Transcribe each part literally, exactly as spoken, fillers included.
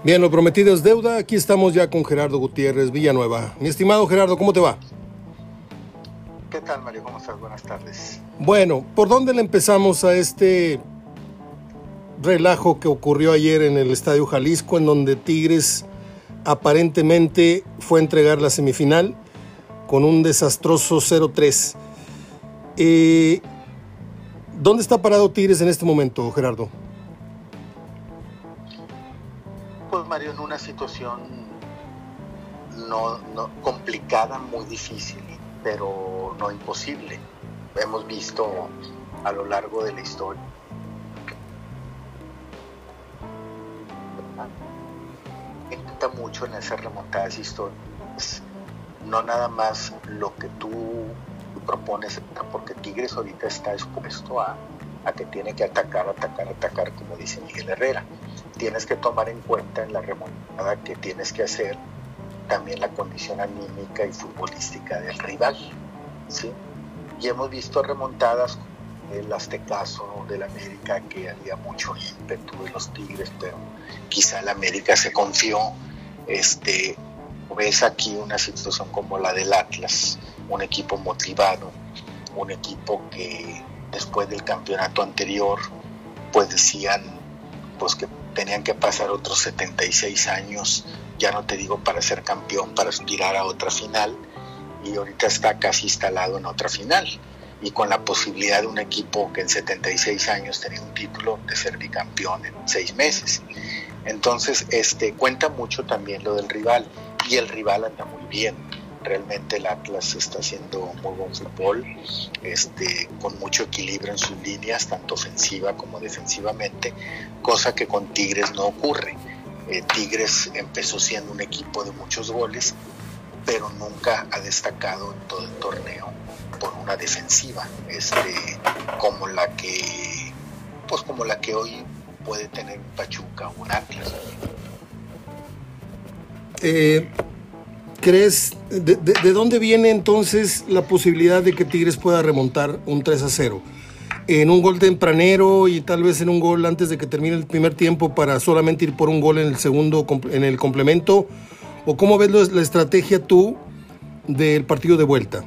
Bien, lo prometido es deuda. Aquí estamos ya con Gerardo Gutiérrez Villanueva. Mi estimado Gerardo, ¿cómo te va? ¿Qué tal, Mario? ¿Cómo estás? Buenas tardes. Bueno, ¿por dónde le empezamos a este relajo que ocurrió ayer en el Estadio Jalisco, en donde Tigres aparentemente fue a entregar la semifinal con un desastroso cero tres? Eh, ¿Dónde está parado Tigres en este momento, Gerardo? Pues, Mario, en una situación no, no complicada, muy difícil, pero no imposible. Hemos visto a lo largo de la historia que cuenta mucho en esas remontadas históricas, no nada más lo que tú propones, porque Tigres ahorita está expuesto a, a que tiene que atacar, atacar, atacar, como dice Miguel Herrera. Tienes que tomar en cuenta en la remontada que tienes que hacer también la condición anímica y futbolística del rival, ¿sí? Y hemos visto remontadas, el Aztecaso del América, que había mucho ímpetu de los Tigres, pero quizá el América se confió. Este, ves aquí una situación como la del Atlas, un equipo motivado, un equipo que después del campeonato anterior, pues decían pues que tenían que pasar otros setenta y seis años, ya no te digo para ser campeón, para aspirar a otra final, y ahorita está casi instalado en otra final, y con la posibilidad de un equipo que en setenta y seis años tenía un título de ser bicampeón en seis meses. Entonces, este, cuenta mucho también lo del rival, y el rival anda muy bien. Realmente el Atlas está haciendo muy buen fútbol, este, con mucho equilibrio en sus líneas, tanto ofensiva como defensivamente, cosa que con Tigres no ocurre. Eh, Tigres empezó siendo un equipo de muchos goles, pero nunca ha destacado en todo el torneo por una defensiva, este, como la que, pues como la que hoy puede tener un Pachuca o un Atlas. Eh... ¿Crees, de, de, de dónde viene entonces la posibilidad de que Tigres pueda remontar un tres a cero? ¿En un gol tempranero y tal vez en un gol antes de que termine el primer tiempo para solamente ir por un gol en el segundo, en el complemento? ¿O cómo ves la estrategia tú del partido de vuelta?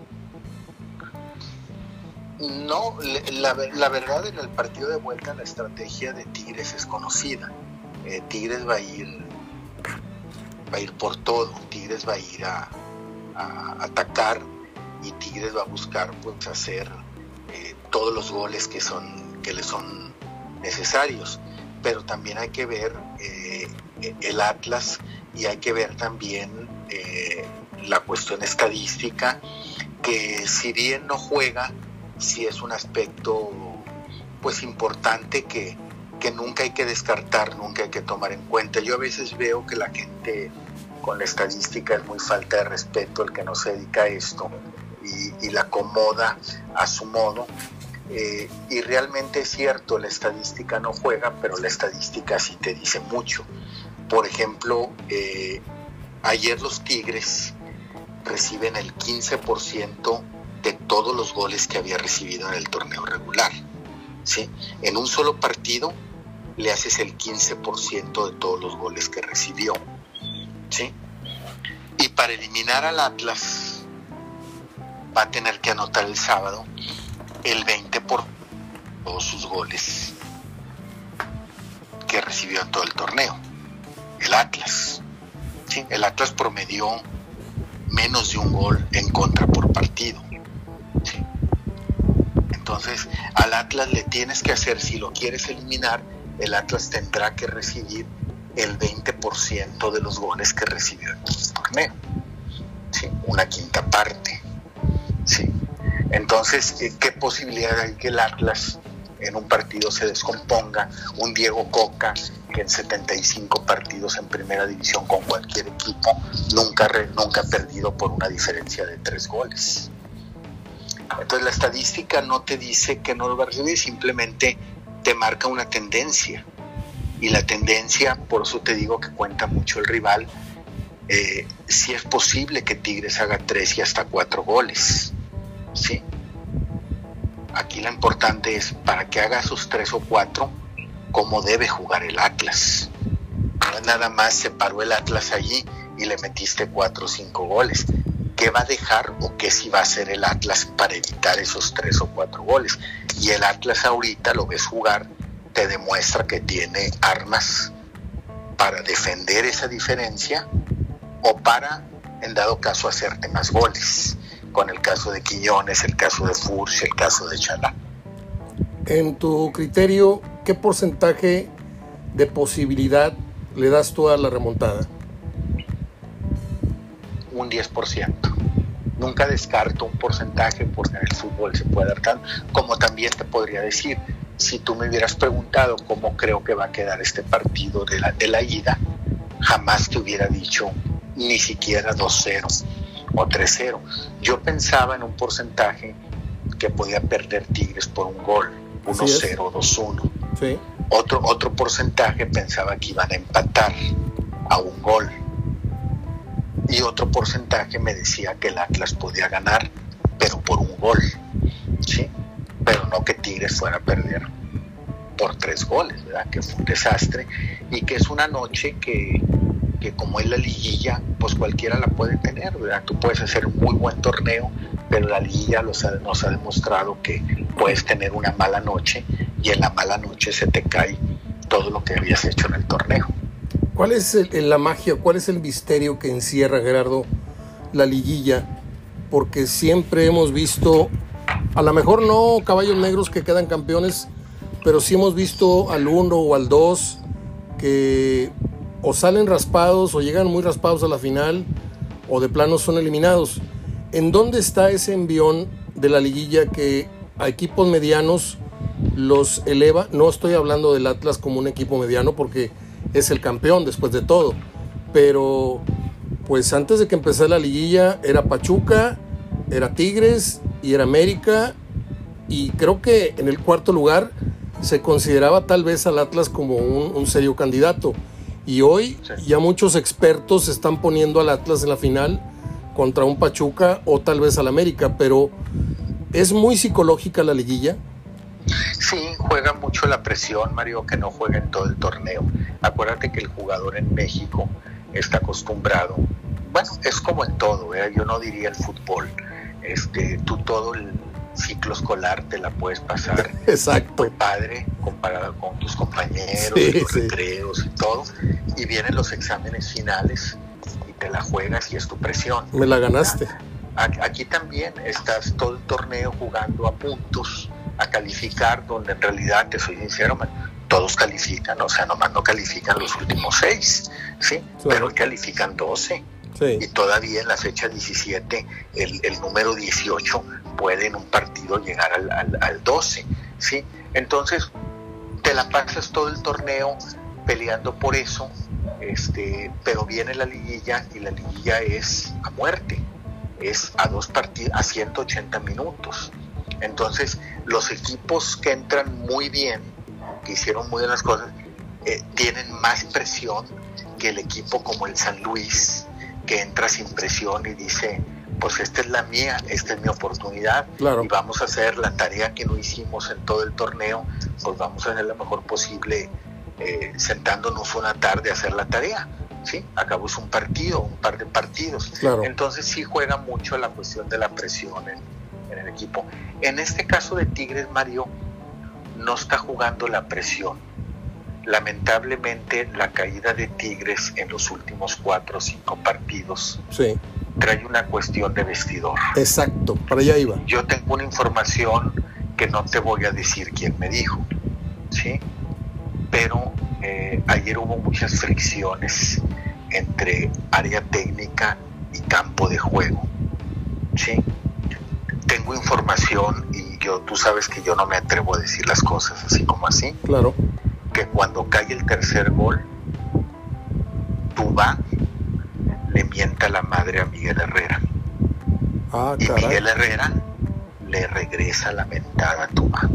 No, la, la verdad, en el partido de vuelta la estrategia de Tigres es conocida. Eh, Tigres va a ir va a ir por todo, Tigres va a ir a, a atacar, y Tigres va a buscar pues hacer eh, todos los goles que son que le son necesarios, pero también hay que ver eh, el Atlas, y hay que ver también eh, la cuestión estadística, que si bien no juega, sí es un aspecto pues importante que que nunca hay que descartar, nunca hay que tomar en cuenta. Yo a veces veo que la gente con la estadística es muy falta de respeto, el que no se dedica a esto, y, y la acomoda a su modo, eh, y realmente es cierto, la estadística no juega, pero la estadística sí te dice mucho. Por ejemplo, eh, ayer los Tigres reciben el quince por ciento de todos los goles que había recibido en el torneo regular, ¿sí? En un solo partido le haces el quince por ciento de todos los goles que recibió, ¿sí? Y para eliminar al Atlas va a tener que anotar el sábado el veinte por ciento de todos sus goles que recibió en todo el torneo, el Atlas, ¿sí? El Atlas promedió menos de un gol en contra por partido, ¿sí? Entonces, al Atlas le tienes que hacer, si lo quieres eliminar, el Atlas tendrá que recibir el veinte por ciento de los goles que recibió en el torneo, ¿sí? Una quinta parte, ¿sí? Entonces, ¿qué posibilidad hay que el Atlas en un partido se descomponga? Un Diego Coca, que en setenta y cinco partidos en primera división con cualquier equipo nunca, re, nunca ha perdido por una diferencia de tres goles. Entonces la estadística no te dice que no lo va a recibir, simplemente te marca una tendencia, y la tendencia, por eso te digo que cuenta mucho el rival. Eh, si es posible que Tigres haga tres y hasta cuatro goles, ¿sí? Aquí lo importante es, para que haga esos tres o cuatro, cómo debe jugar el Atlas, no es nada más se paró el Atlas allí y le metiste cuatro o cinco goles. ¿Qué va a dejar o qué sí va a hacer el Atlas para evitar esos tres o cuatro goles? Y el Atlas ahorita lo ves jugar, te demuestra que tiene armas para defender esa diferencia o para, en dado caso, hacerte más goles. Con el caso de Quiñones, el caso de Furch, el caso de Chalá. En tu criterio, ¿qué porcentaje de posibilidad le das tú a la remontada? Un diez por ciento. Nunca descarto un porcentaje porque en el fútbol se puede dar tanto. Como también te podría decir, si tú me hubieras preguntado cómo creo que va a quedar este partido de la, de la ida, jamás te hubiera dicho ni siquiera dos cero o tres cero. Yo pensaba en un porcentaje que podía perder Tigres por un gol, uno cero, dos uno. Sí. Otro, otro porcentaje pensaba que iban a empatar a un gol. Y otro porcentaje me decía que el Atlas podía ganar, pero por un gol, ¿sí? Pero no que Tigres fuera a perder por tres goles, ¿verdad? Que fue un desastre y que es una noche que, que como es la liguilla, pues cualquiera la puede tener, ¿verdad? Tú puedes hacer un muy buen torneo, pero la liguilla los ha, nos ha demostrado que puedes tener una mala noche y en la mala noche se te cae todo lo que habías hecho en el torneo. ¿Cuál es el, la magia, cuál es el misterio que encierra, Gerardo, la liguilla? Porque siempre hemos visto, a lo mejor no caballos negros que quedan campeones, pero sí hemos visto al uno o al dos que o salen raspados o llegan muy raspados a la final o de plano son eliminados. ¿En dónde está ese envión de la liguilla que a equipos medianos los eleva? No estoy hablando del Atlas como un equipo mediano porque es el campeón después de todo, pero pues antes de que empezara la liguilla era Pachuca, era Tigres y era América, y creo que en el cuarto lugar se consideraba tal vez al Atlas como un, un serio candidato, y hoy sí, ya muchos expertos están poniendo al Atlas en la final contra un Pachuca o tal vez al América, pero es muy psicológica la liguilla. Sí, juega mucho la presión, Mario, que no juega en todo el torneo. Acuérdate que el jugador en México está acostumbrado, bueno, es como en todo, ¿eh? Yo no diría el fútbol, este, tú todo el ciclo escolar te la puedes pasar exacto, muy padre comparado con tus compañeros, sí, los sí, recreos y todo, y vienen los exámenes finales y te la juegas y es tu presión. Me la ganaste. Aquí también estás todo el torneo jugando a puntos, a calificar, donde en realidad, te soy sincero, man, todos califican, o sea, nomás no califican los últimos seis, ¿sí? Claro. Pero hoy califican doce. Sí. Y todavía en la fecha diecisiete, el, el número dieciocho puede en un partido llegar al, al, al doce, ¿sí? Entonces, te la pasas todo el torneo peleando por eso, este, pero viene la liguilla y la liguilla es a muerte, es a dos partidos, a ciento ochenta minutos. Entonces, los equipos que entran muy bien, que hicieron muy bien las cosas, eh, tienen más presión que el equipo como el San Luis, que entra sin presión y dice, pues esta es la mía, esta es mi oportunidad, claro, y vamos a hacer la tarea que no hicimos en todo el torneo, pues vamos a hacer lo mejor posible, eh, sentándonos una tarde a hacer la tarea, ¿sí? Acabó es un partido, un par de partidos, claro. Entonces sí juega mucho la cuestión de la presión en, en el equipo. En este caso de Tigres, Mario, no está jugando la presión. Lamentablemente la caída de Tigres en los últimos cuatro o cinco partidos, sí, trae una cuestión de vestidor. Exacto, para allá iba. Yo tengo una información que no te voy a decir quién me dijo, ¿sí? Pero eh, ayer hubo muchas fricciones entre área técnica y campo de juego, ¿sí? Tengo información y yo, tú sabes que yo no me atrevo a decir las cosas así como así. Claro. Que cuando cae el tercer gol, Tubá le mienta la madre a Miguel Herrera. Ah, y caray. Miguel Herrera le regresa la mentada a Tubá.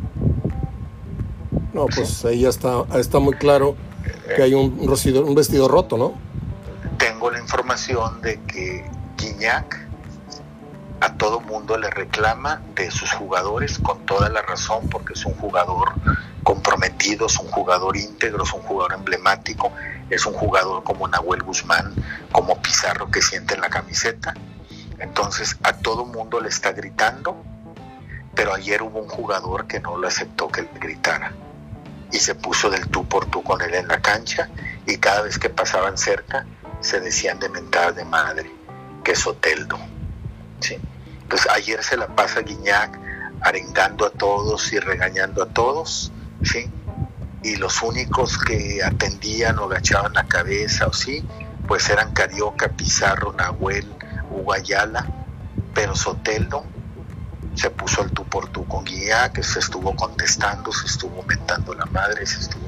No, pues ¿sí? Ahí ya está, está muy claro que hay un, vestidor, un vestidor roto, ¿no? Tengo la información de que Guiñac a todo mundo le reclama de sus jugadores con toda la razón, porque es un jugador comprometido, es un jugador íntegro, es un jugador emblemático, es un jugador como Nahuel Guzmán, como Pizarro, que siente en la camiseta. Entonces a todo mundo le está gritando, pero ayer hubo un jugador que no lo aceptó que le gritara y se puso del tú por tú con él en la cancha, y cada vez que pasaban cerca se decían de mentadas de madre, que es Soteldo, ¿sí? Entonces ayer se la pasa Guiñac arengando a todos y regañando a todos, ¿sí? Y los únicos que atendían o agachaban la cabeza o sí, pues eran Carioca, Pizarro, Nahuel, Hugo Ayala, pero Soteldo se puso el tú por tú con Guiñac, que se estuvo contestando, se estuvo mentando la madre, se estuvo...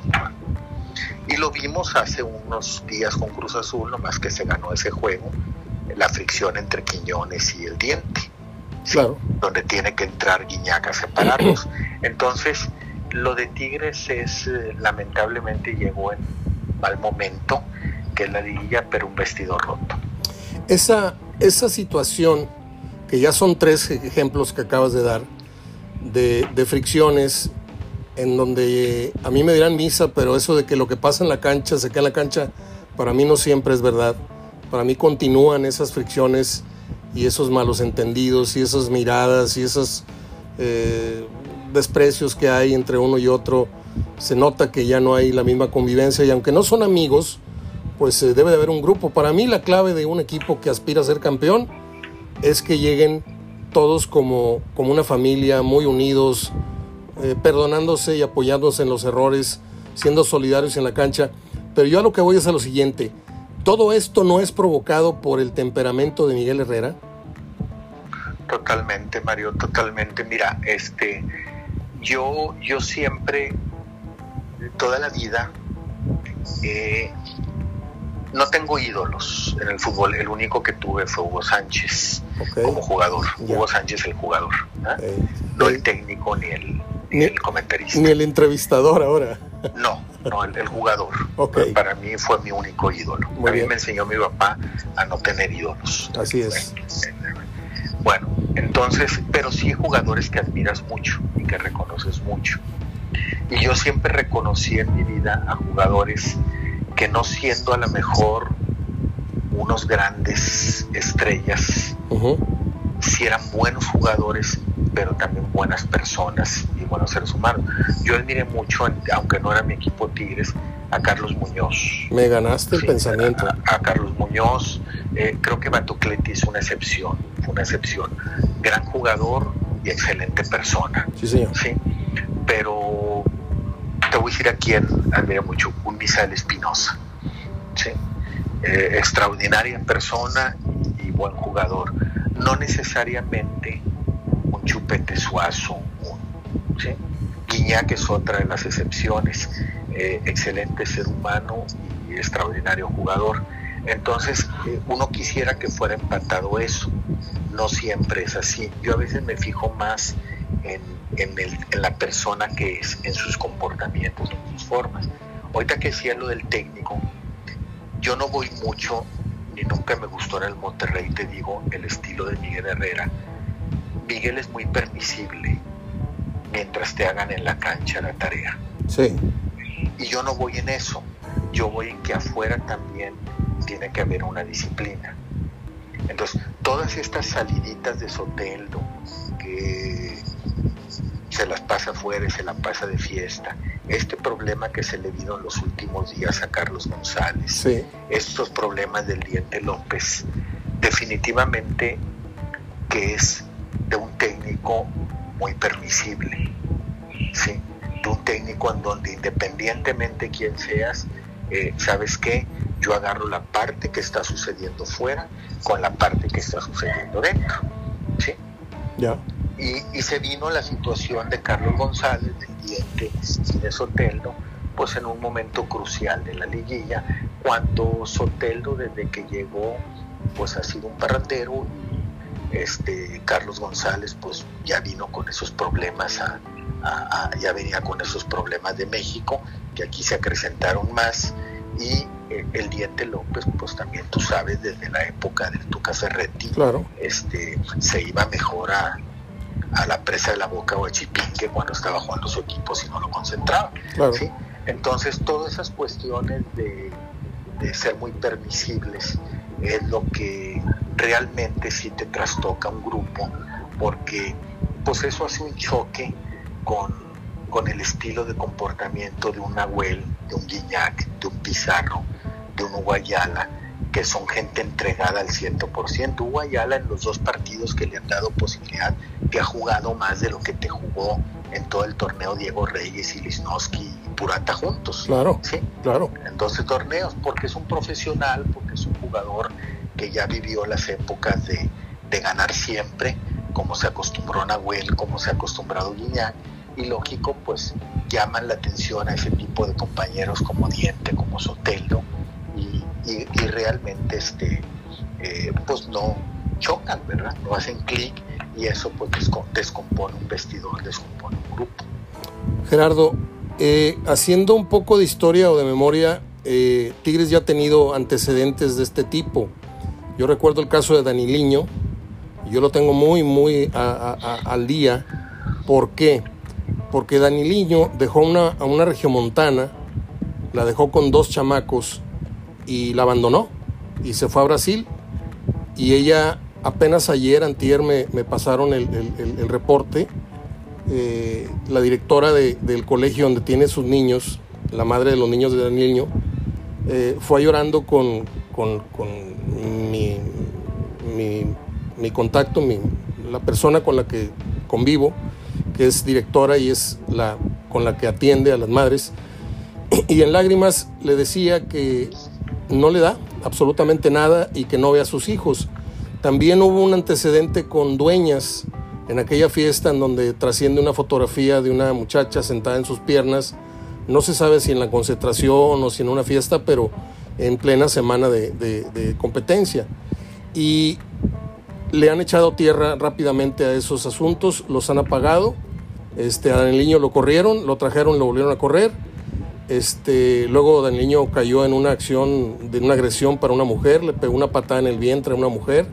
Y lo vimos hace unos días con Cruz Azul, nomás que se ganó ese juego, la fricción entre Quiñones y el Diente, ¿sí? Claro. Donde tiene que entrar Guiñac a separarlos. Entonces, lo de Tigres es, eh, lamentablemente llegó en mal momento, que es la liguilla, pero un vestido roto. Esa, esa situación, que ya son tres ejemplos que acabas de dar, de, de fricciones, en donde a mí me dirán misa, pero eso de que lo que pasa en la cancha se queda en la cancha, para mí no siempre es verdad. Para mí continúan esas fricciones y esos malos entendidos y esas miradas y esos eh, desprecios que hay entre uno y otro. Se nota que ya no hay la misma convivencia, y aunque no son amigos, pues eh, debe de haber un grupo. Para mí la clave de un equipo que aspira a ser campeón es que lleguen todos como, como una familia, muy unidos, eh, perdonándose y apoyándose en los errores, siendo solidarios en la cancha. Pero yo a lo que voy es a lo siguiente: ¿todo esto no es provocado por el temperamento de Miguel Herrera? Totalmente, Mario, totalmente. Mira, este, yo, yo siempre, toda la vida, eh, no tengo ídolos en el fútbol. El único que tuve fue Hugo Sánchez, okay, como jugador. Yeah. Hugo Sánchez el jugador, ¿eh? Okay. No el técnico ni el, ni, ni el comentarista. Ni el entrevistador ahora. No, no, el, el jugador. Okay. Para mí fue mi único ídolo. Muy a mí bien. Me enseñó mi papá a no tener ídolos. Así es. Bueno, entonces, pero sí hay jugadores que admiras mucho y que reconoces mucho. Y yo siempre reconocí en mi vida a jugadores que, no siendo a lo mejor unos grandes estrellas, uh-huh, sí eran buenos jugadores, pero también buenas personas y buenos seres humanos. Yo admiré mucho, aunque no era mi equipo Tigres, a Carlos Muñoz. Me ganaste el sí, pensamiento. A, a Carlos Muñoz, eh, creo que Batocletti es una excepción, fue una excepción. Gran jugador y excelente persona. Sí, señor. Sí, pero te voy a decir a quién admiro mucho: un Misael Espinosa. ¿Sí? Eh, extraordinaria persona y, y buen jugador. No necesariamente un Chupete Suazo, un, ¿sí? Guiñac es otra de las excepciones. Eh, excelente ser humano y extraordinario jugador. Entonces, eh, uno quisiera que fuera empatado eso. No siempre es así. Yo a veces me fijo más en, en, el, en la persona que es, en sus comportamientos, en sus formas. Ahorita que decía lo del técnico, yo no voy mucho, ni nunca me gustó en el Monterrey, te digo, el estilo de Miguel Herrera. Miguel es muy permisible mientras te hagan en la cancha la tarea. Sí. Y yo no voy en eso. Yo voy en que afuera también tiene que haber una disciplina. Entonces, todas estas saliditas de Soteldo, que se las pasa afuera y se la pasa de fiesta, este problema que se le vino en los últimos días a Carlos González, sí, estos problemas del Diente López, definitivamente que es de un técnico muy permisible, ¿sí? De un técnico en donde, independientemente quién seas, eh, ¿sabes qué? Yo agarro la parte que está sucediendo fuera con la parte que está sucediendo dentro, ¿sí? Ya. Y, y se vino la situación de Carlos González, del Diente y de Soteldo, pues en un momento crucial de la liguilla, cuando Soteldo, desde que llegó, pues ha sido un parrandero, y este Carlos González pues ya vino con esos problemas a, a, a, ya venía con esos problemas de México, que aquí se acrecentaron más. Y eh, el Diente López, pues también tú sabes, desde la época del Tuca Ferretti, claro, este, se iba mejor a, a la Presa de la Boca o a Chipinque cuando estaba jugando su equipo si no lo concentraba. Claro. ¿Sí? Entonces todas esas cuestiones de, de ser muy permisibles es lo que realmente sí te trastoca un grupo, porque pues eso hace un choque con, con el estilo de comportamiento de un Nahuel, de un Guiñac, de un Pizarro, de un Hugo Ayala, que son gente entregada al cien por ciento. Hugo Ayala, en los dos partidos que le han dado posibilidad, que ha jugado más de lo que te jugó en todo el torneo Diego Reyes y Lichnowsky y Purata juntos. Claro, ¿sí? claro. En doce torneos, porque es un profesional, porque es un jugador que ya vivió las épocas de, de ganar siempre, como se acostumbró Nahuel, como se ha acostumbrado Guiñac, y lógico, pues llaman la atención a ese tipo de compañeros como Diente, como Soteldo, y, y, y realmente este, eh, pues no chocan, ¿verdad? No hacen clic, y eso pues descompone un vestidor, descompone un grupo. Gerardo, eh, haciendo un poco de historia o de memoria, eh, Tigres ya ha tenido antecedentes de este tipo. Yo recuerdo el caso de Daniliño, yo lo tengo muy, muy a, a, a, al día. ¿Por qué? Porque Daniliño dejó una, a una regiomontana, la dejó con dos chamacos y la abandonó y se fue a Brasil. Y ella apenas ayer, antier, me, me pasaron el, el, el reporte. Eh, la directora de, del colegio donde tiene sus niños, la madre de los niños de Daniliño, eh, fue llorando con, con, con mi, mi, mi contacto, mi, la persona con la que convivo, que es directora y es la con la que atiende a las madres, y en lágrimas le decía que no le da absolutamente nada y que no ve a sus hijos. También hubo un antecedente con Dueñas en aquella fiesta en donde trasciende una fotografía de una muchacha sentada en sus piernas, no se sabe si en la concentración o si en una fiesta, pero en plena semana de, de, de competencia. Y le han echado tierra rápidamente a esos asuntos, los han apagado. Este, a Daniliño lo corrieron, lo trajeron, lo volvieron a correr. Este, luego Daniliño cayó en una acción de una agresión para una mujer, le pegó una patada en el vientre a una mujer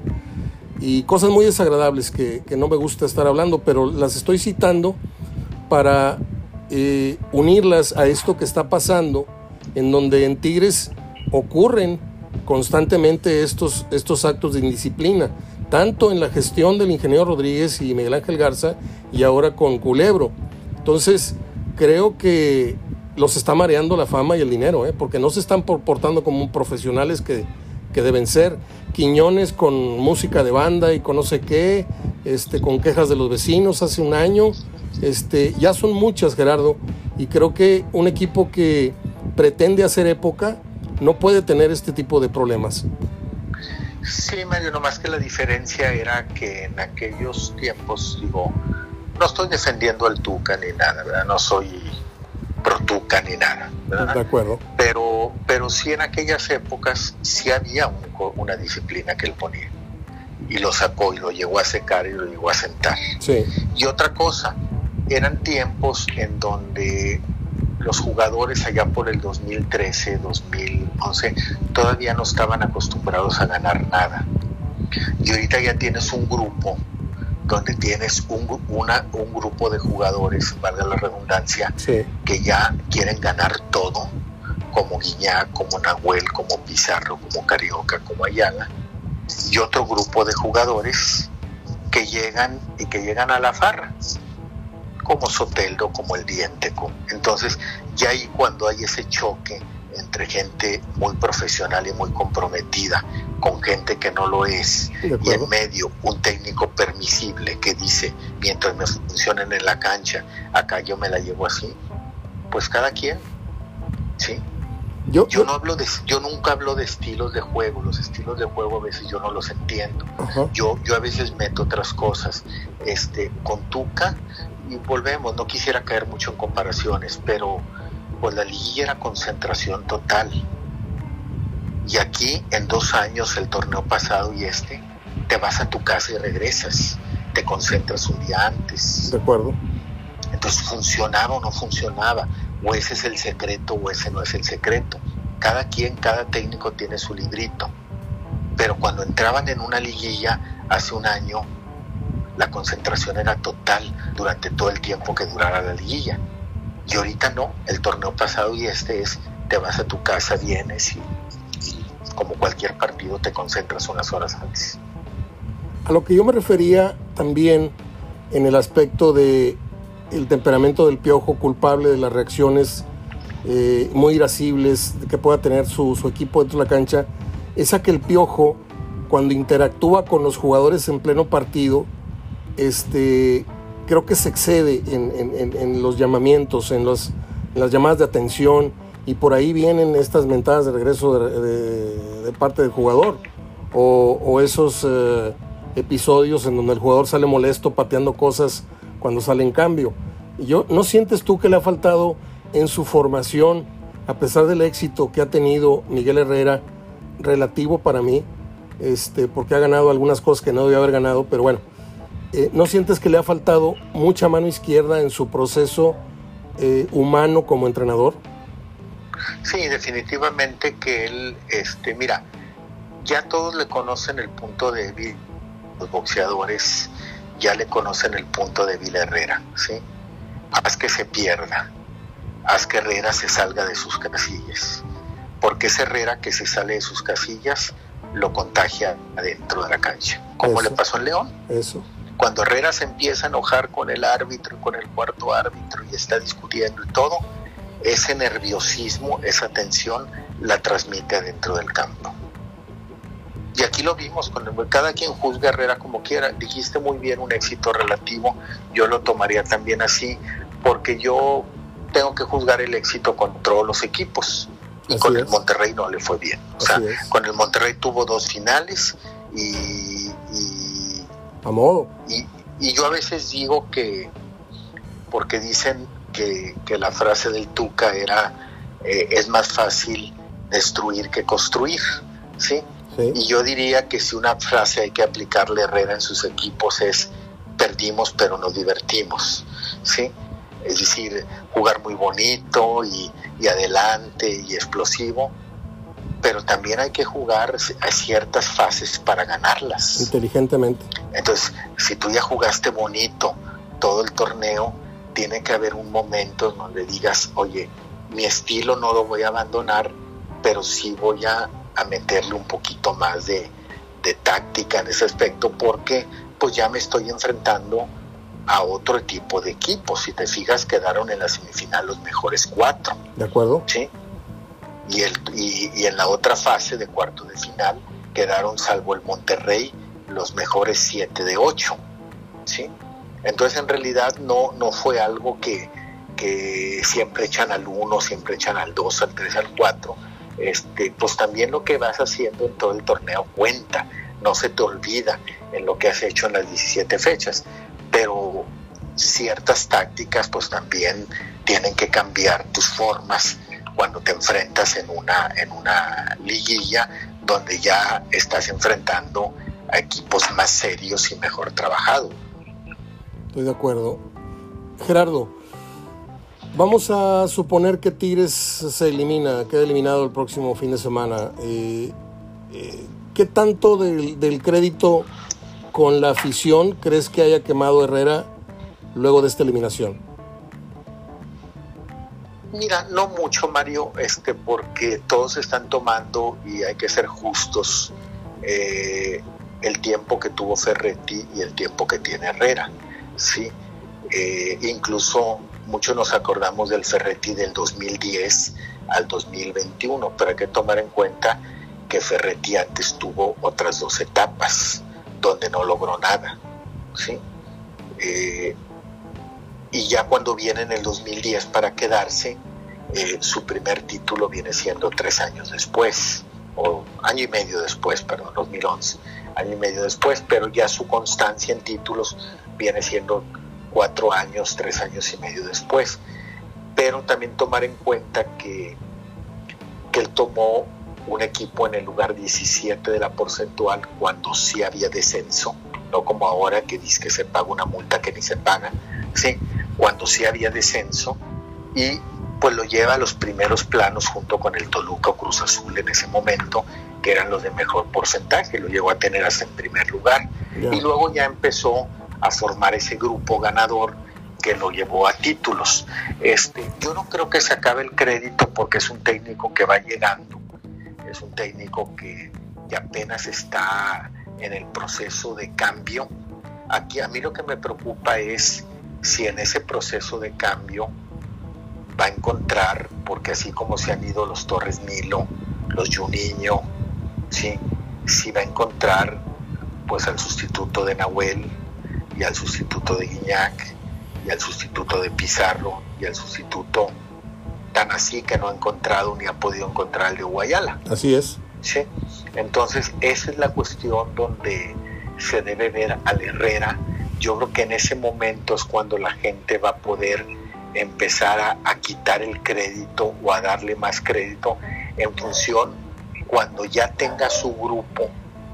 y cosas muy desagradables que, que no me gusta estar hablando, pero las estoy citando para eh, unirlas a esto que está pasando, en donde en Tigres ocurren constantemente estos, estos actos de indisciplina, tanto en la gestión del ingeniero Rodríguez y Miguel Ángel Garza y ahora con Culebro. Entonces creo que los está mareando la fama y el dinero, ¿eh? Porque no se están portando como profesionales que, que deben ser. Quiñones con música de banda y con no sé qué, este, con quejas de los vecinos hace un año, este, ya son muchas, Gerardo, y creo que un equipo que pretende hacer época no puede tener este tipo de problemas. Sí, Mario, nomás que la diferencia era que en aquellos tiempos, digo, no estoy defendiendo al Tuca ni nada, ¿verdad? No soy pro Tuca ni nada, ¿verdad? De acuerdo. Pero, pero sí en aquellas épocas sí había un, una disciplina que él ponía. Y lo sacó y lo llegó a secar y lo llegó a sentar. Sí. Y otra cosa, eran tiempos en donde los jugadores allá por el dos mil trece, dos mil once, todavía no estaban acostumbrados a ganar nada. Y ahorita ya tienes un grupo donde tienes un, una, un grupo de jugadores, valga la redundancia, sí, que ya quieren ganar todo, como Guiñac, como Nahuel, como Pizarro, como Carioca, como Ayala, y otro grupo de jugadores que llegan y que llegan a la farra, como Soteldo, como el Diente. Entonces ya ahí cuando hay ese choque entre gente muy profesional y muy comprometida con gente que no lo es, y en medio un técnico permisible que dice, mientras me funcionen en la cancha, acá yo me la llevo así, pues cada quien, ¿sí? Yo, yo, no hablo de, yo nunca hablo de estilos de juego, los estilos de juego a veces yo no los entiendo. Uh-huh. yo, yo a veces meto otras cosas, este, con Tuca, y volvemos, no quisiera caer mucho en comparaciones, pero pues la liguilla era concentración total. Y aquí en dos años, el torneo pasado y este, te vas a tu casa y regresas, te concentras un día antes. De acuerdo. Entonces, ¿funcionaba o no funcionaba? O ese es el secreto o ese no es el secreto. Cada quien, cada técnico tiene su librito. Pero cuando entraban en una liguilla hace un año, la concentración era total durante todo el tiempo que durara la liguilla. Y ahorita no, el torneo pasado y este es, te vas a tu casa, vienes y, y como cualquier partido te concentras unas horas antes. A lo que yo me refería también en el aspecto de el temperamento del Piojo, culpable de las reacciones eh, muy irascibles que pueda tener su, su equipo dentro de la cancha, es a que el Piojo, cuando interactúa con los jugadores en pleno partido, este, creo que se excede en, en, en los llamamientos, en, los, en las llamadas de atención, y por ahí vienen estas mentadas de regreso de, de, de parte del jugador, o, o esos eh, episodios en donde el jugador sale molesto pateando cosas cuando sale en cambio. Y yo, ¿no sientes tú que le ha faltado en su formación, a pesar del éxito que ha tenido Miguel Herrera, relativo para mí, este, porque ha ganado algunas cosas que no debía haber ganado, pero bueno, eh, ¿no sientes que le ha faltado mucha mano izquierda en su proceso eh, humano como entrenador? Sí, definitivamente que él, este, mira, ya todos le conocen el punto débil, los boxeadores ya le conocen el punto débil a Herrera, ¿sí? Haz que se pierda, haz que Herrera se salga de sus casillas, porque es Herrera que se sale de sus casillas, lo contagia adentro de la cancha, como Eso. le pasó en León. Eso. Cuando Herrera se empieza a enojar con el árbitro, con el cuarto árbitro y está discutiendo y todo, ese nerviosismo, esa tensión la transmite adentro del campo. Y aquí lo vimos, con el, cada quien juzga a Herrera como quiera. Dijiste muy bien, un éxito relativo, yo lo tomaría también así, porque yo tengo que juzgar el éxito con todos los equipos, y Así con es. el Monterrey no le fue bien. O Así sea, es. con el Monterrey tuvo dos finales y, y, A modo. y, y yo a veces digo que, porque dicen que, que la frase del Tuca era, eh, es más fácil destruir que construir, ¿sí? Sí. Y yo diría que si una frase hay que aplicarle a Herrera en sus equipos es perdimos pero nos divertimos, ¿sí? Es decir, jugar muy bonito y, y adelante y explosivo, pero también hay que jugar a ciertas fases para ganarlas. Inteligentemente. Entonces, si tú ya jugaste bonito todo el torneo, tiene que haber un momento en donde digas, oye, mi estilo no lo voy a abandonar, pero sí voy a a meterle un poquito más de, de táctica en ese aspecto, porque pues ya me estoy enfrentando a otro tipo de equipos. Si te fijas, quedaron en la semifinal los mejores cuatro. ¿De acuerdo? ¿Sí? Y, el, y, y en la otra fase de cuarto de final quedaron, salvo el Monterrey, los mejores siete de ocho. ¿Sí? Entonces en realidad no, no fue algo que, que siempre echan al uno, siempre echan al dos, al tres, al cuatro. Este, pues también lo que vas haciendo en todo el torneo cuenta, no se te olvida en lo que has hecho en las diecisiete fechas, pero ciertas tácticas pues también tienen que cambiar tus formas cuando te enfrentas en una, en una liguilla donde ya estás enfrentando a equipos más serios y mejor trabajados. Estoy de acuerdo. Gerardo, vamos a suponer que Tigres se elimina, queda eliminado el próximo fin de semana. Eh, eh, ¿Qué tanto del, del crédito con la afición crees que haya quemado Herrera luego de esta eliminación? Mira, no mucho, Mario, este, porque todos están tomando, y hay que ser justos, eh, el tiempo que tuvo Ferretti y el tiempo que tiene Herrera, ¿sí? Eh, incluso muchos nos acordamos del Ferretti del dos mil diez al dos mil veintiuno, pero hay que tomar en cuenta que Ferretti antes tuvo otras dos etapas donde no logró nada, ¿sí? Eh, y ya cuando viene en el dos mil diez para quedarse, eh, su primer título viene siendo tres años después, o año y medio después, perdón, dos mil once, año y medio después, pero ya su constancia en títulos viene siendo cuatro años, tres años y medio después. Pero también tomar en cuenta que, que él tomó un equipo en el lugar diecisiete de la porcentual cuando sí había descenso, no como ahora que dice que se paga una multa que ni se paga, ¿sí? Cuando sí había descenso, y pues lo lleva a los primeros planos junto con el Toluca o Cruz Azul en ese momento, que eran los de mejor porcentaje, lo llegó a tener hasta en primer lugar, yeah. Y luego ya empezó a formar ese grupo ganador que lo llevó a títulos. Este, yo no creo que se acabe el crédito porque es un técnico que va llegando, es un técnico que, que apenas está en el proceso de cambio. Aquí a mí lo que me preocupa es si en ese proceso de cambio va a encontrar, porque así como se han ido los Torres Nilo, los Juninho, ¿sí? Si va a encontrar pues al sustituto de Nahuel y al sustituto de Guiñac y al sustituto de Pizarro y al sustituto tan así que no ha encontrado ni ha podido encontrar el de Guayala. Así es. ¿Sí? Entonces esa es la cuestión donde se debe ver al Herrera. Yo creo que en ese momento es cuando la gente va a poder empezar a, a quitar el crédito o a darle más crédito en función cuando ya tenga su grupo,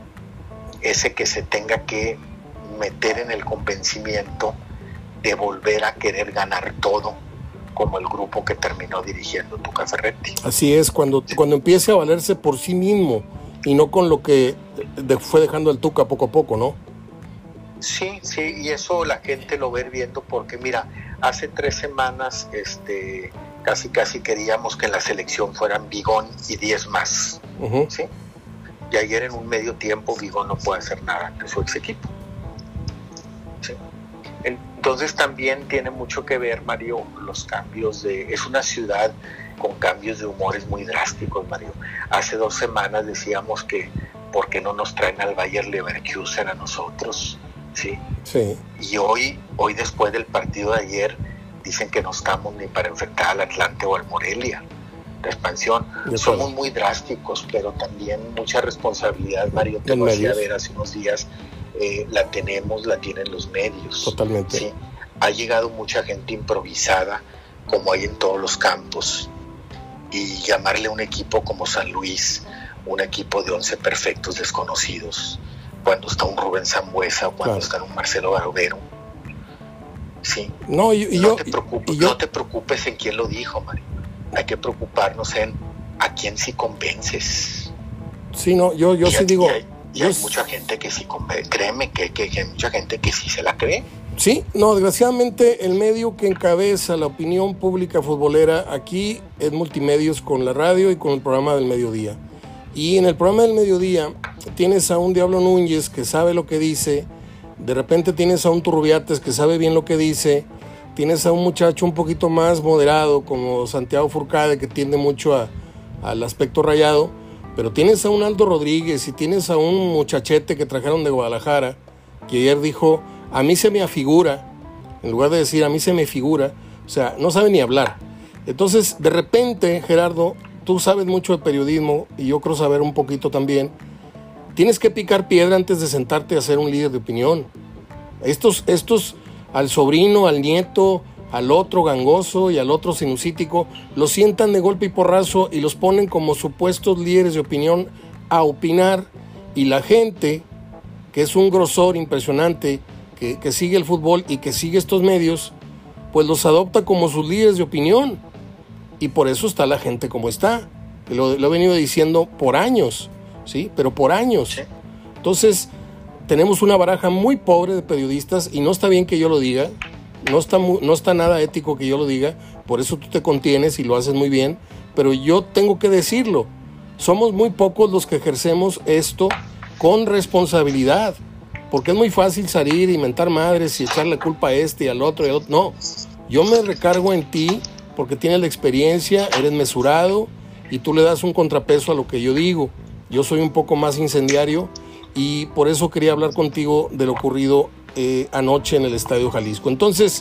ese que se tenga que meter en el convencimiento de volver a querer ganar todo, como el grupo que terminó dirigiendo Tuca Ferretti. Así es, cuando, cuando empiece a valerse por sí mismo y no con lo que de, fue dejando el Tuca poco a poco, ¿no? Sí, sí, y eso la gente lo va a ir viendo porque mira, hace tres semanas este, casi casi queríamos que en la selección fueran Vigón y diez más, uh-huh. ¿Sí? Y ayer en un medio tiempo Vigón no puede hacer nada ante su ex equipo. ¿Sí? Entonces también tiene mucho que ver, Mario, los cambios de... Es una ciudad con cambios de humores muy drásticos, Mario. Hace dos semanas decíamos que ¿por qué no nos traen al Bayer Leverkusen a nosotros? ¿Sí? Sí. Y hoy, hoy después del partido de ayer, dicen que no estamos ni para enfrentar al Atlante o al Morelia. La expansión. Yo Somos creo. muy drásticos, pero también mucha responsabilidad, Mario. Te lo hacía ver hace unos días. Eh, la tenemos, la tienen los medios. Totalmente. ¿Sí? Ha llegado mucha gente improvisada, como hay en todos los campos, y llamarle a un equipo como San Luis, un equipo de once perfectos desconocidos, cuando está un Rubén Sambuesa o cuando claro. está un Marcelo Barovero. Sí. No, y, y no, yo, te preocupes, y yo... no te preocupes en quién lo dijo, Mario. Hay que preocuparnos en a quién sí convences. Sí, no, yo, yo y sí hay, digo... Y hay, y hay mucha gente que sí convence, créeme que, que, que hay mucha gente que sí se la cree. Sí, no, desgraciadamente el medio que encabeza la opinión pública futbolera aquí es Multimedios con la radio y con el programa del mediodía. Y en el programa del mediodía tienes a un Diablo Núñez que sabe lo que dice, de repente tienes a un Turrubiates que sabe bien lo que dice, tienes a un muchacho un poquito más moderado como Santiago Furcade que tiende mucho a, al aspecto rayado, pero tienes a un Aldo Rodríguez y tienes a un muchachete que trajeron de Guadalajara que ayer dijo, a mí se me afigura, en lugar de decir a mí se me figura, o sea, no sabe ni hablar. Entonces, de repente, Gerardo, tú sabes mucho de periodismo y yo creo saber un poquito también. Tienes que picar piedra antes de sentarte a ser un líder de opinión. Estos, estos al sobrino, al nieto, al otro gangoso y al otro sinusítico, los sientan de golpe y porrazo y los ponen como supuestos líderes de opinión a opinar, y la gente, que es un grosor impresionante, que, que sigue el fútbol y que sigue estos medios, pues los adopta como sus líderes de opinión. Y por eso está la gente como está. Lo, lo he venido diciendo por años, ¿sí? Pero por años. Entonces, tenemos una baraja muy pobre de periodistas y no está bien que yo lo diga. No está, muy, no está nada ético que yo lo diga. Por eso tú te contienes y lo haces muy bien. Pero yo tengo que decirlo. Somos muy pocos los que ejercemos esto con responsabilidad. Porque es muy fácil salir y mentar madres y echarle culpa a este y al otro y al otro. No, yo me recargo en ti porque tienes la experiencia, eres mesurado y tú le das un contrapeso a lo que yo digo. Yo soy un poco más incendiario y por eso quería hablar contigo de lo ocurrido eh, anoche en el Estadio Jalisco. Entonces,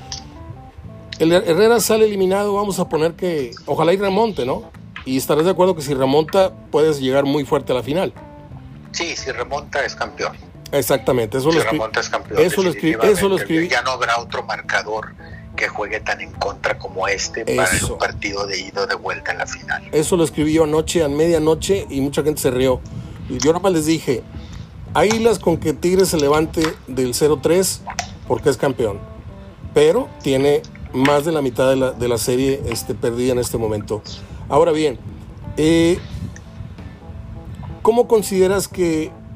el Herrera sale eliminado, vamos a poner que ojalá y remonte, ¿no? Y estarás de acuerdo que si remonta puedes llegar muy fuerte a la final. Sí, si remonta es campeón. Exactamente, eso si lo escribí. Remonta es campeón. Eso lo escribí, eso lo escribí. Ya no habrá otro marcador que juegue tan en contra como este eso. Para un partido de ida o de vuelta en la final. Eso lo escribí yo anoche a medianoche y mucha gente se rió. Y yo nomás les dije, águilas con que Tigres se levante del cero tres porque es campeón. Pero tiene más de la mitad de la, de la serie este, perdida en este momento. Ahora bien, eh, ¿cómo consideras que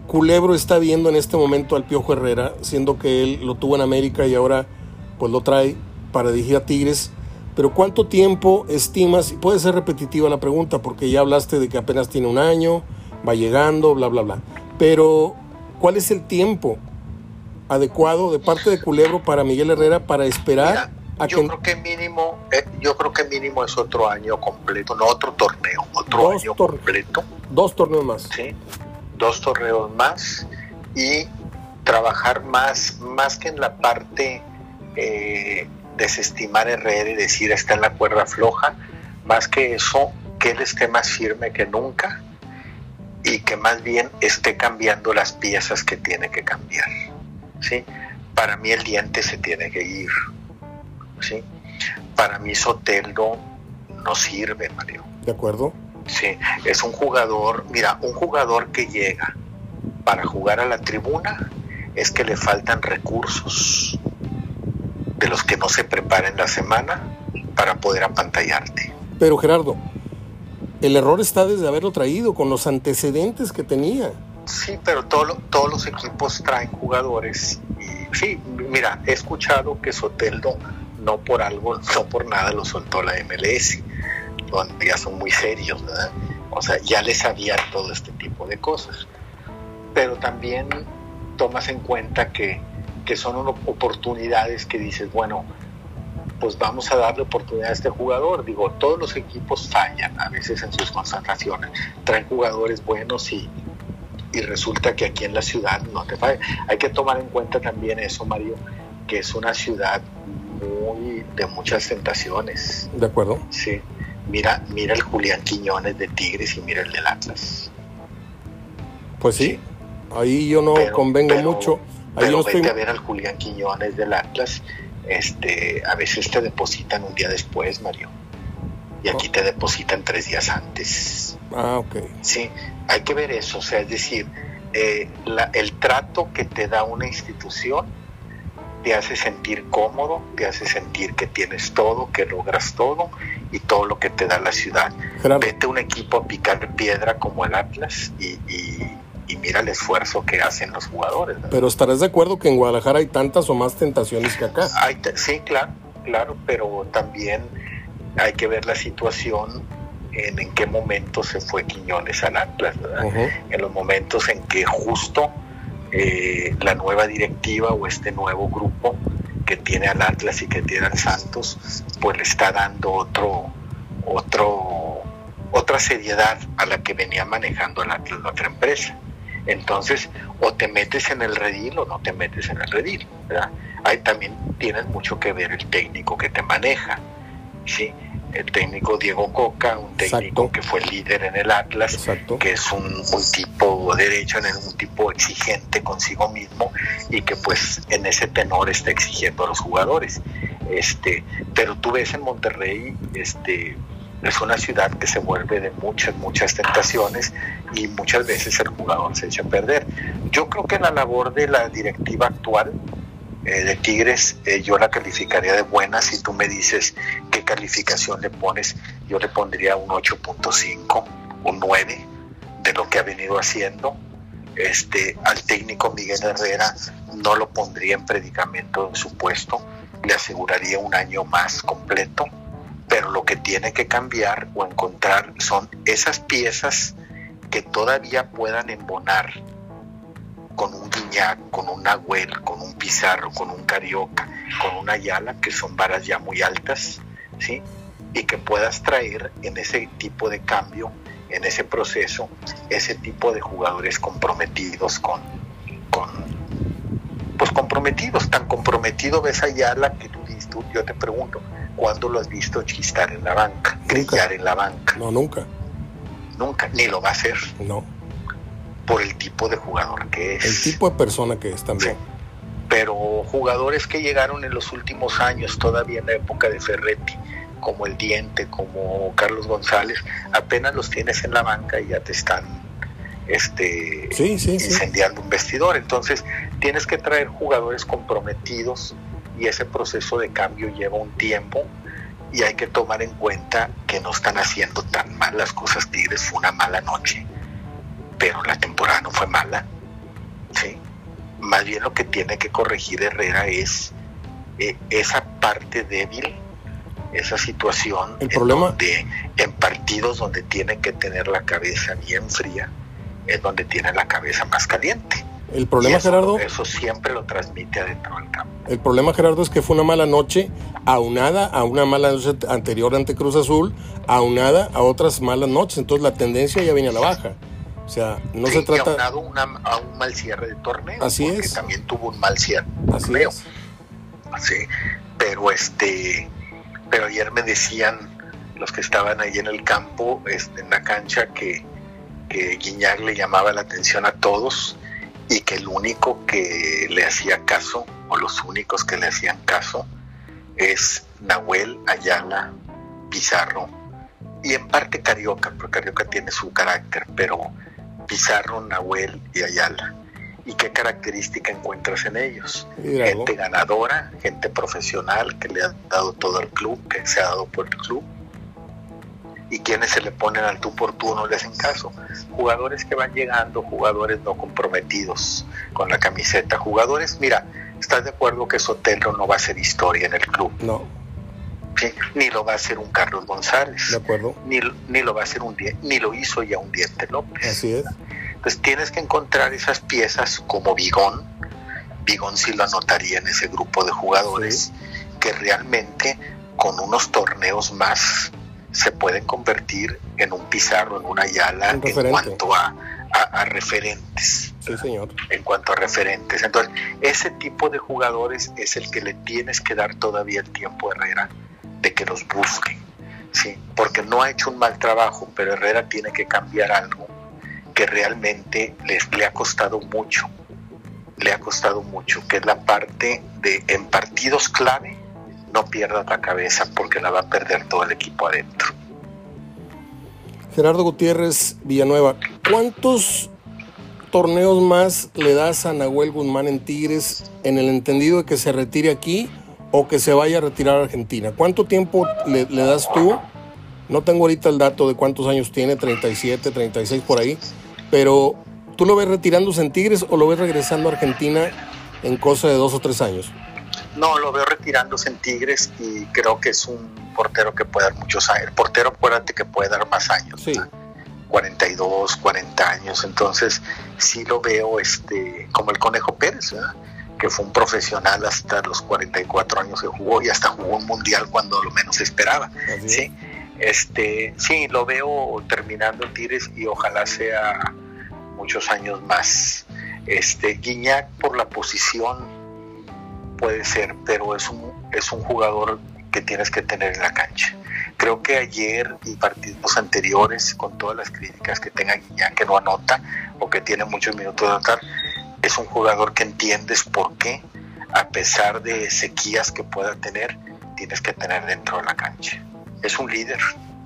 Culebro está viendo en este momento al Piojo Herrera, siendo que él lo tuvo en América y ahora pues lo trae para dirigir a Tigres? Pero ¿cuánto tiempo estimas? Y puede ser repetitiva la pregunta, porque ya hablaste de que apenas tiene un año, va llegando, bla, bla, bla. Pero, ¿cuál es el tiempo adecuado de parte de Culebro para Miguel Herrera para esperar? Mira, a yo que... creo que mínimo, eh, yo creo que mínimo es otro año completo, no otro torneo, otro dos año tor- completo. Dos torneos más. Sí, dos torneos más y trabajar más, más que en la parte... Eh, desestimar a Herrera y decir está en la cuerda floja, más que eso, que él esté más firme que nunca y que más bien esté cambiando las piezas que tiene que cambiar, ¿sí? Para mí el diente se tiene que ir, ¿sí? Para mí Soteldo no sirve, Mario. ¿De acuerdo? Sí, es un jugador, mira, un jugador que llega para jugar a la tribuna es que le faltan recursos de los que no se prepara en la semana para poder apantallarte. Pero Gerardo, el error está desde haberlo traído, con los antecedentes que tenía. Sí, pero todo, todos los equipos traen jugadores. Y sí, mira, he escuchado que Soteldo no por algo, no por nada lo soltó la M L S, donde ya son muy serios, ¿verdad? O sea, ya les sabían todo este tipo de cosas. Pero también tomas en cuenta que que son oportunidades que dices, bueno, pues vamos a darle oportunidad a este jugador. Digo, todos los equipos fallan a veces en sus concentraciones, traen jugadores buenos y, y resulta que aquí en la ciudad no te falla. Hay que tomar en cuenta también eso, Mario, que es una ciudad muy de muchas tentaciones. De acuerdo. Sí, mira, mira el Julián Quiñones de Tigres y mira el del Atlas. Pues sí, sí. Ahí yo no pero, convengo pero, mucho. Pero no vete estoy... a ver al Julián Quiñones del Atlas, este, a veces te depositan un día después, Mario, y aquí oh. te depositan tres días antes. Ah, ok. Sí, hay que ver eso, o sea, es decir, eh, la, el trato que te da una institución te hace sentir cómodo, te hace sentir que tienes todo, que logras todo, y todo lo que te da la ciudad. Gerardo. Vete a un equipo a picar piedra como el Atlas y... y y mira el esfuerzo que hacen los jugadores, ¿no? Pero estarás de acuerdo que en Guadalajara hay tantas o más tentaciones que acá. Hay, sí, claro, claro, pero también hay que ver la situación en, en qué momento se fue Quiñones al Atlas, ¿verdad? Uh-huh. En los momentos en que justo eh, la nueva directiva o este nuevo grupo que tiene al Atlas y que tiene al Santos, pues le está dando otro, otro, otra seriedad a la que venía manejando el Atlas, la otra empresa. Entonces, o te metes en el redil o no te metes en el redil, ¿verdad? Ahí también tienes mucho que ver el técnico que te maneja, ¿sí? El técnico Diego Coca, un técnico Exacto. que fue líder en el Atlas, Exacto. que es un, un tipo derecho, un tipo exigente consigo mismo y que pues en ese tenor está exigiendo a los jugadores. Este, pero tú ves en Monterrey, este... es una ciudad que se vuelve de muchas, muchas tentaciones y muchas veces el jugador se echa a perder. Yo creo que la labor de la directiva actual eh, de Tigres, eh, yo la calificaría de buena. Si tú me dices qué calificación le pones, yo le pondría un ocho punto cinco, un nueve de lo que ha venido haciendo. Este, al técnico Miguel Herrera no lo pondría en predicamento de su puesto, le aseguraría un año más completo. Pero lo que tiene que cambiar o encontrar son esas piezas que todavía puedan embonar con un Guiñac, con un Nahuel, con un Pizarro, con un Carioca, con una Ayala, que son varas ya muy altas, ¿sí? Y que puedas traer en ese tipo de cambio, en ese proceso, ese tipo de jugadores comprometidos con, con pues comprometidos, tan comprometido ves a Ayala que tú, tú, yo te pregunto, ¿cuándo lo has visto chistar en la banca, brillar en la banca? No, nunca. Nunca, ni lo va a hacer. No. Por el tipo de jugador que es. El tipo de persona que es también. Sí. Pero jugadores que llegaron en los últimos años, todavía en la época de Ferretti, como el Diente, como Carlos González, apenas los tienes en la banca y ya te están este, sí, sí, incendiando sí. un vestidor. Entonces tienes que traer jugadores comprometidos y ese proceso de cambio lleva un tiempo y hay que tomar en cuenta que no están haciendo tan mal las cosas Tigres. Fue una mala noche, pero la temporada no fue mala. ¿sí? Más bien lo que tiene que corregir Herrera es eh, esa parte débil, esa situación el problema, en donde en partidos donde tiene que tener la cabeza bien fría, es donde tiene la cabeza más caliente. El problema, eso, Gerardo, eso siempre lo transmite adentro del campo. El problema, Gerardo, es que fue una mala noche, aunada a una mala noche anterior ante Cruz Azul, aunada a otras malas noches. Entonces la tendencia ya viene a la baja. O sea, no sí, se trata... Y aunado una, a un mal cierre de torneo. Así porque es. también tuvo un mal cierre de Así torneo. es. Sí, pero este... Pero ayer me decían los que estaban ahí en el campo, este, en la cancha, que, que Guiñac le llamaba la atención a todos y que el único que le hacía caso, o los únicos que le hacían caso, es Nahuel, Ayala, Pizarro, y en parte Carioca, porque Carioca tiene su carácter, pero Pizarro, Nahuel y Ayala. ¿Y qué característica encuentras en ellos? Mira, gente ganadora, gente profesional que le ha dado todo al club, que se ha dado por el club. Y quienes se le ponen al tú por tú no le hacen caso. Jugadores que van llegando, jugadores no comprometidos con la camiseta. Jugadores, mira, ¿estás de acuerdo que Sotelo no va a hacer historia en el club? No. ¿Sí? Ni lo va a hacer un Carlos González. De acuerdo. Ni, ni lo va a hacer un ni lo hizo ya un Diente López. Así es. Entonces tienes que encontrar esas piezas como Vigón. Vigón sí lo anotaría en ese grupo de jugadores, sí, que realmente con unos torneos más se pueden convertir en un Pizarro, en una Ayala, en cuanto a, a, a referentes. Sí, señor. En cuanto a referentes. Entonces, ese tipo de jugadores es el que le tienes que dar todavía el tiempo a Herrera de que los busque, ¿sí? Porque no ha hecho un mal trabajo, pero Herrera tiene que cambiar algo que realmente les, le ha costado mucho, le ha costado mucho, que es la parte de en partidos clave no pierdas la cabeza porque la va a perder todo el equipo adentro. Gerardo Gutiérrez Villanueva, ¿cuántos torneos más le das a Nahuel Guzmán en Tigres en el entendido de que se retire aquí o que se vaya a retirar a Argentina? ¿Cuánto tiempo le, le das tú? No tengo ahorita el dato de cuántos años tiene, treinta y siete, treinta y seis por ahí, pero ¿tú lo ves retirándose en Tigres o lo ves regresando a Argentina en cosa de dos o tres años? No, lo veo retirándose en Tigres y creo que es un portero que puede dar muchos años. El portero, acuérdate que puede dar más años, sí, ¿no? cuarenta y dos, cuarenta años, entonces sí lo veo este como el Conejo Pérez, ¿verdad? Que fue un profesional hasta los cuarenta y cuatro años que jugó y hasta jugó un mundial cuando lo menos esperaba. Así ¿sí? Este, sí, lo veo terminando en Tigres y ojalá sea muchos años más. Este, Guiñac por la posición puede ser, pero es un, es un jugador que tienes que tener en la cancha. Creo que ayer y partidos anteriores, con todas las críticas que tenga Guiñac, que no anota o que tiene muchos minutos de anotar, es un jugador que entiendes por qué, a pesar de sequías que pueda tener, tienes que tener dentro de la cancha. Es un líder,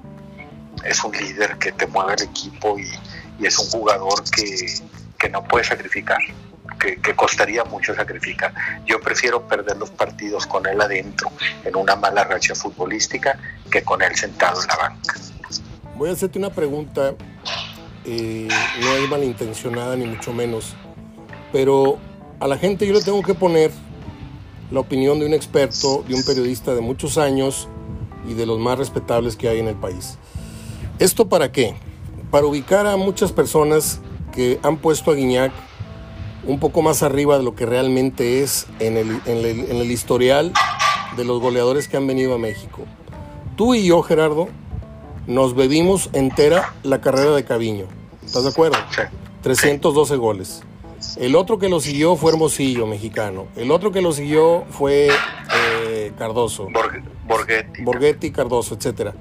es un líder que te mueve el equipo y, y es un jugador que, que no puede sacrificar, que, que costaría mucho sacrificar. Yo prefiero perder los partidos con él adentro, en una mala racha futbolística, que con él sentado en la banca. Voy a hacerte una pregunta, eh, no es malintencionada ni mucho menos, pero a la gente yo le tengo que poner la opinión de un experto, de un periodista de muchos años y de los más respetables que hay en el país. ¿Esto para qué? Para ubicar a muchas personas que han puesto a Guiñac un poco más arriba de lo que realmente es en el, en el, en el historial de los goleadores que han venido a México. Tú y yo, Gerardo, nos bebimos entera la carrera de Caviño. ¿Estás de acuerdo? Sí. trescientos doce goles. El otro que lo siguió fue Hermosillo, mexicano. El otro que lo siguió fue eh, Cardoso. Borg- Borghetti. Borghetti, Cardoso, etcétera.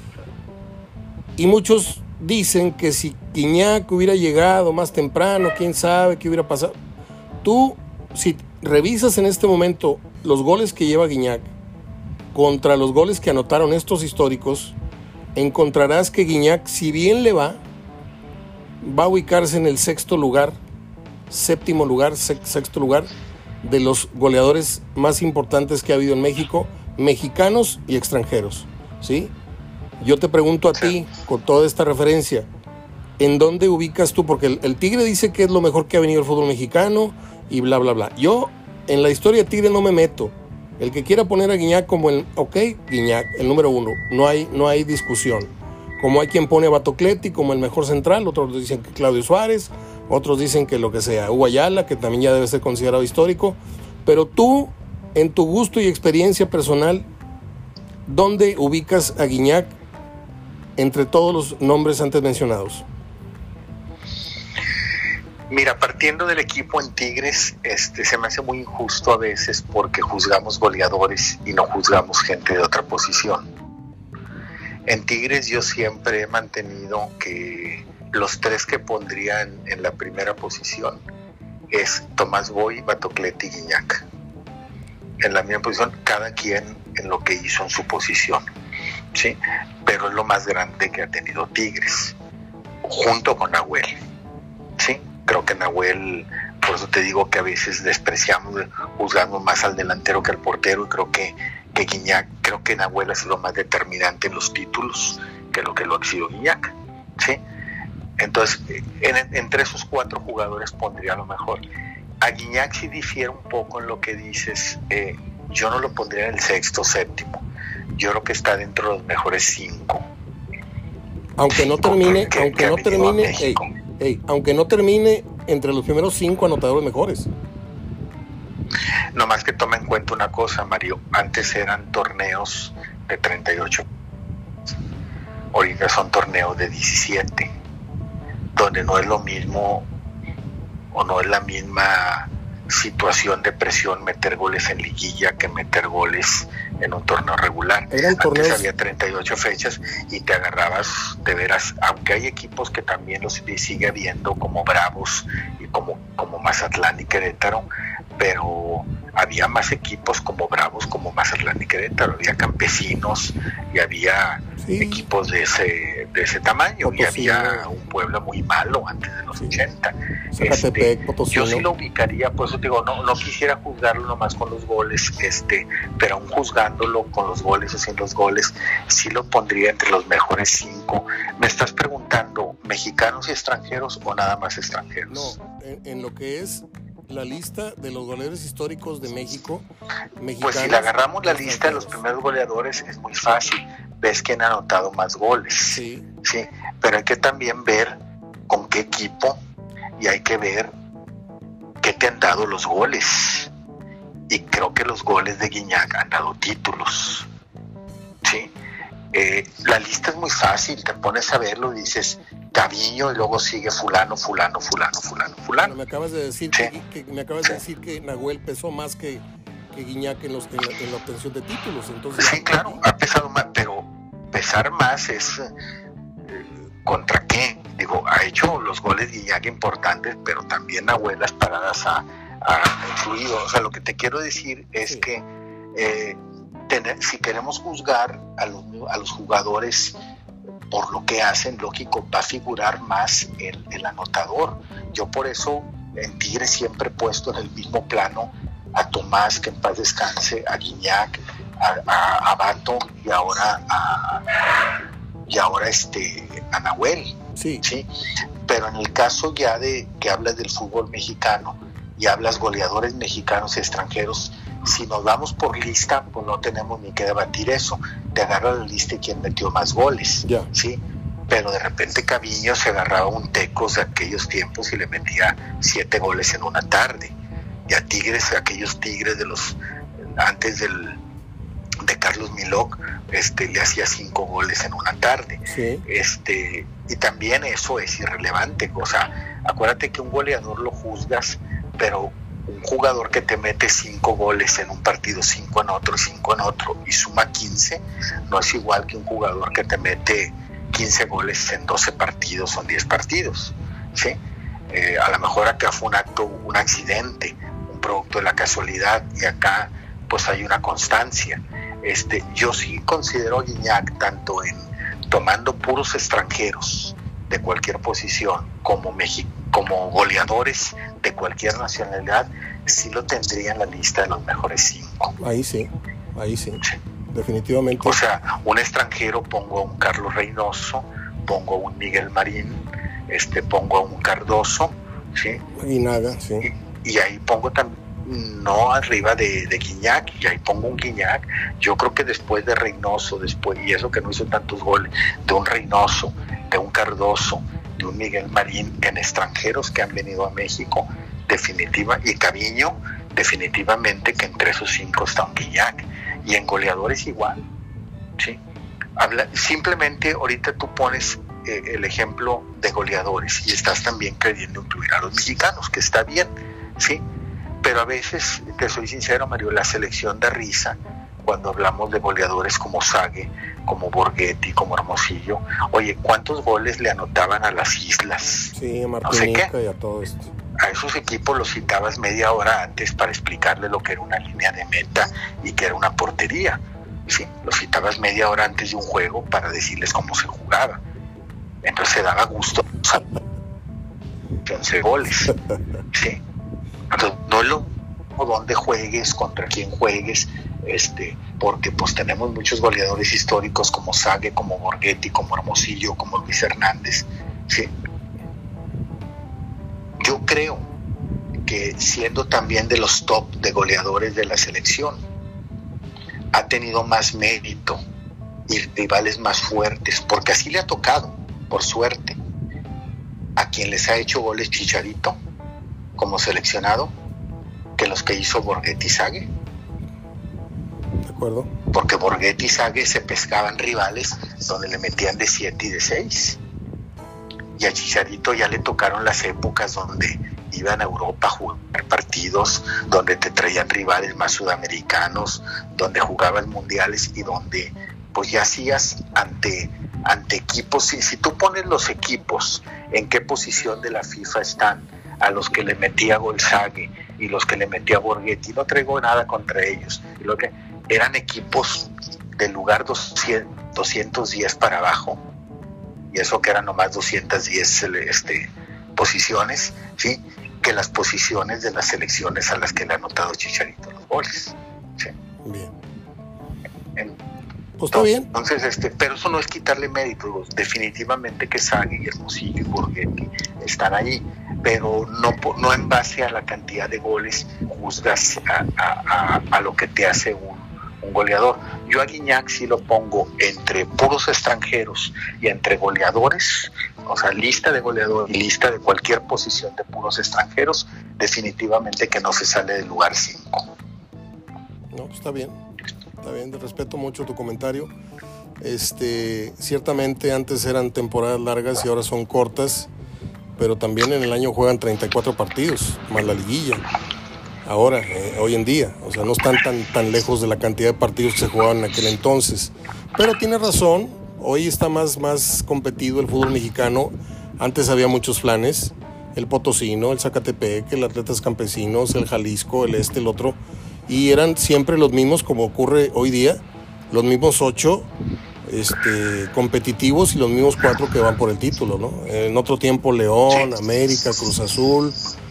Y muchos dicen que si Guiñac hubiera llegado más temprano, quién sabe qué hubiera pasado. Tú, si revisas en este momento los goles que lleva Guiñac contra los goles que anotaron estos históricos, encontrarás que Guiñac, si bien le va, va a ubicarse en el sexto lugar, séptimo lugar, sexto lugar de los goleadores más importantes que ha habido en México, mexicanos y extranjeros, ¿sí? Yo te pregunto a ti, con toda esta referencia, ¿en dónde ubicas tú? Porque el, el Tigre dice que es lo mejor que ha venido el fútbol mexicano y bla, bla, bla. Yo en la historia de Tigre no me meto. El que quiera poner a Guiñac como el, ok, Guiñac, el número uno, no hay, no hay discusión. Como hay quien pone a Batocletti como el mejor central, otros dicen que Claudio Suárez, otros dicen que lo que sea, Hugo Ayala, que también ya debe ser considerado histórico. Pero tú, en tu gusto y experiencia personal, ¿dónde ubicas a Guiñac entre todos los nombres antes mencionados? Mira, partiendo del equipo en Tigres, este, se me hace muy injusto a veces porque juzgamos goleadores y no juzgamos gente de otra posición. En Tigres yo siempre he mantenido que los tres que pondría en, en la primera posición es Tomás Boy, Batocletti y Guiñac. En la misma posición, cada quien en lo que hizo en su posición, ¿sí? Pero es lo más grande que ha tenido Tigres, junto con Nahuel, ¿sí? Creo que Nahuel, por eso te digo que a veces despreciamos, juzgamos más al delantero que al portero, y creo que, que Guiñac, creo que Nahuel ha sido más determinante en los títulos que lo que lo ha sido Guiñac, ¿sí? Entonces, en, entre esos cuatro jugadores pondría a lo mejor. A Guiñac sí difiere un poco en lo que dices, eh, yo no lo pondría en el sexto, séptimo, yo creo que está dentro de los mejores cinco. Aunque no termine, que, aunque que no termine, ey, ey, aunque no termine entre los primeros cinco anotadores mejores. No más que toma en cuenta una cosa, Mario, antes eran torneos de treinta y ocho, ahorita son torneos de diecisiete, donde no es lo mismo o no es la misma situación de presión meter goles en liguilla que meter goles en un torneo regular. Antes torneos... había treinta y ocho fechas y te agarrabas de veras, aunque hay equipos que también los sigue habiendo como Bravos y como, como Mazatlán y Querétaro, pero había más equipos como Bravos, como Mazatlán y Querétaro, había Campesinos y había sí. equipos de ese de ese tamaño, Potosino. Y había un Puebla muy malo antes de los sí. ochenta. Este, yo sí lo ubicaría, por eso te digo, no, no quisiera juzgarlo nomás con los goles, este, pero aún juzgándolo con los goles o sin los goles, sí lo pondría entre los mejores cinco. Me estás preguntando, ¿mexicanos y extranjeros o nada más extranjeros? No, en, en lo que es la lista de los goleadores históricos de México, pues si le agarramos la lista de los primeros goleadores es muy fácil, ves quién ha anotado más goles, sí. sí, pero hay que también ver con qué equipo y hay que ver qué te han dado los goles, y creo que los goles de Guiñac han dado títulos, sí. Eh, la lista es muy fácil, te pones a verlo y dices Gaviño y luego sigue fulano, fulano, fulano, fulano, fulano. Pero me acabas de decir sí. que, que me acabas sí. de decir que Nahuel pesó más que, que Guiñac en, los, en, la, en la obtención de títulos. Entonces, sí, claro, ha pesado más, pero pesar más es eh, ¿contra qué? Digo, ha hecho los goles Guiñac importantes, pero también Nahuel las paradas ha, ha influido. O sea, lo que te quiero decir es sí. que eh, tener, si queremos juzgar a los, a los jugadores por lo que hacen, lógico, va a figurar más el, el anotador. Yo por eso en Tigre siempre he puesto en el mismo plano a Tomás, que en paz descanse, a Guiñac, a, a, a Bato y ahora a, y ahora este, a Nahuel. Sí. ¿sí? Pero en el caso ya de que hablas del fútbol mexicano y hablas goleadores mexicanos y extranjeros, si nos vamos por lista, pues no tenemos ni que debatir eso. Te agarra la lista y quién metió más goles, yeah. ¿sí? Pero de repente Gaviño se agarraba un Tecos de aquellos tiempos y le metía siete goles en una tarde. Y a Tigres, a aquellos Tigres de los antes del de Carlos Milok, este, le hacía cinco goles en una tarde. Sí. Este, y también eso es irrelevante. O sea, acuérdate que un goleador lo juzgas, pero un jugador que te mete cinco goles en un partido, cinco en otro, cinco en otro y suma quince, no es igual que un jugador que te mete quince goles en doce partidos o en diez partidos, ¿sí? Eh, a lo mejor acá fue un acto, un accidente, un producto de la casualidad, y acá pues hay una constancia. Este, yo sí considero a Guiñac, tanto en tomando puros extranjeros de cualquier posición como México, como goleadores de cualquier nacionalidad, sí lo tendría en la lista de los mejores cinco. Ahí sí, ahí sí, sí. Definitivamente. O sea, un extranjero pongo a un Carlos Reynoso, pongo a un Miguel Marín, este, pongo a un Cardoso, ¿sí? Guinaga, sí. Y, y ahí pongo también, no arriba de, de Guiñac, y ahí pongo un Guiñac. Yo creo que después de Reynoso, después, y eso que no hizo tantos goles, de un Reynoso, de un Cardoso, de un Miguel Marín, en extranjeros que han venido a México, definitiva, y Caviño, definitivamente que entre esos cinco está un Guiñac, y en goleadores igual, ¿sí? Habla, simplemente ahorita tú pones eh, el ejemplo de goleadores y estás también queriendo incluir a los mexicanos, que está bien, ¿sí? Pero a veces, te soy sincero, Mario, la selección da risa cuando hablamos de goleadores como Sague, como Borghetti, como Hermosillo. Oye, ¿cuántos goles le anotaban a las islas? Sí, a Martinica, no sé, y a todo esto. A esos equipos los citabas media hora antes para explicarles lo que era una línea de meta y que era una portería. Sí, los citabas media hora antes de un juego para decirles cómo se jugaba. Entonces se daba gusto once goles. Sí. Entonces, no es lo dónde juegues, contra quién juegues, este, porque pues tenemos muchos goleadores históricos como Sague, como Borghetti, como Hermosillo, como Luis Hernández, ¿sí? Yo creo que siendo también de los top de goleadores de la selección, ha tenido más mérito y rivales más fuertes, porque así le ha tocado, por suerte, a quien les ha hecho goles Chicharito como seleccionado, que los que hizo Borghetti y Sague. De acuerdo. Porque Borghetti y Sague se pescaban rivales donde le metían de siete y de seis. Y a Chicharito ya le tocaron las épocas donde iban a Europa a jugar partidos, donde te traían rivales más sudamericanos, donde jugabas mundiales y donde pues ya hacías ante, ante equipos. Si, si tú pones los equipos en qué posición de la FIFA están, a los que le metía gol Sague y los que le metía Borghetti, no traigo nada contra ellos, y lo que eran equipos del lugar doscientos diez para abajo, y eso que eran nomás doscientas diez este, posiciones, ¿sí? Que las posiciones de las selecciones a las que le ha anotado Chicharito los goles, ¿sí? Bien. En, pues está bien. Entonces, este, pero eso no es quitarle mérito. Definitivamente que Sague y Hermosillo y Borghetti están ahí, pero no, no en base a la cantidad de goles juzgas a, a, a, a lo que te hace un, un goleador. Yo a Guiñac sí lo pongo entre puros extranjeros y entre goleadores, o sea, lista de goleadores y lista de cualquier posición de puros extranjeros, definitivamente que no se sale del lugar cinco. No, pues está bien, está bien, te respeto mucho tu comentario. Este, ciertamente antes eran temporadas largas y ahora son cortas, pero también en el año juegan treinta y cuatro partidos, más la liguilla. Ahora, eh, hoy en día, o sea, no están tan, tan lejos de la cantidad de partidos que se jugaban en aquel entonces. Pero tienes razón, hoy está más, más competido el fútbol mexicano. Antes había muchos flanes, el Potosino, el Zacatepec, el Atletas Campesinos, el Jalisco, el este, el otro, y eran siempre los mismos, como ocurre hoy día, los mismos ocho este, competitivos y los mismos cuatro que van por el título, ¿no? En otro tiempo León, América, Cruz Azul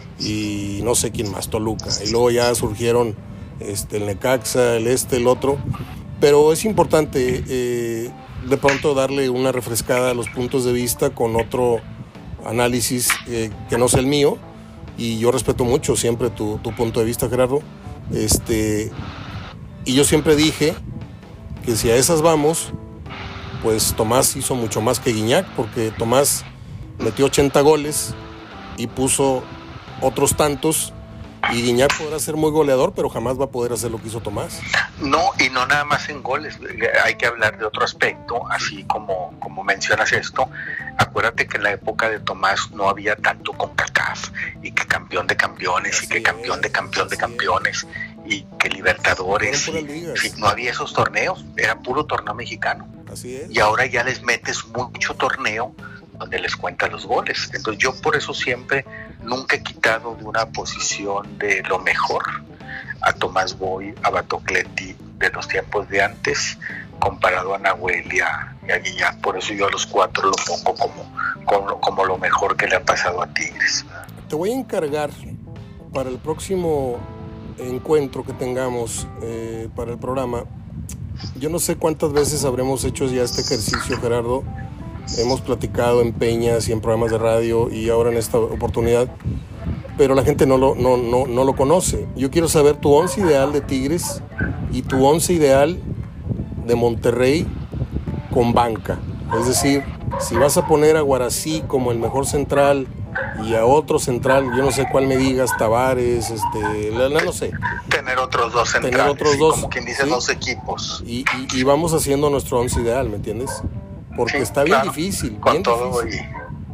y no sé quién más, Toluca, y luego ya surgieron este, el Necaxa, el este, el otro, pero es importante eh, de pronto darle una refrescada a los puntos de vista con otro análisis eh, que no sea el mío, y yo respeto mucho siempre tu, tu punto de vista, Gerardo, este, y yo siempre dije que si a esas vamos, pues Tomás hizo mucho más que Guiñac, porque Tomás metió ochenta goles y puso otros tantos, y Guiñac podrá ser muy goleador, pero jamás va a poder hacer lo que hizo Tomás. No, y no nada más en goles, hay que hablar de otro aspecto, así como, como mencionas esto. Acuérdate que en la época de Tomás no había tanto CONCACAF, y que campeón de campeones, así y que campeón es, de campeón de campeones, es. Y que Libertadores, y, sí, no había esos torneos, era puro torneo mexicano. Así es. Y ahora ya les metes mucho torneo donde les cuentan los goles. Entonces yo por eso siempre nunca he quitado de una posición de lo mejor a Tomás Boy, a Batocletti de los tiempos de antes, comparado a Nahuel y a, y a Guiñac. Por eso yo a los cuatro lo pongo como, como, como lo mejor que le ha pasado a Tigres. Te voy a encargar para el próximo encuentro que tengamos eh, para el programa. Yo no sé cuántas veces habremos hecho ya este ejercicio, Gerardo, hemos platicado en peñas y en programas de radio y ahora en esta oportunidad, pero la gente no lo, no, no, no lo conoce. Yo quiero saber tu once ideal de Tigres y tu once ideal de Monterrey con banca. Es decir, si vas a poner a Guarací como el mejor central y a otro central, yo no sé cuál me digas, Tavares, este, la, la, no sé. Tener otros dos centrales, Tener otros dos, como quien dice, ¿sí? Dos equipos. Y, y, y vamos haciendo nuestro once ideal, ¿me entiendes? Porque sí, está bien claro, difícil, con bien todo difícil.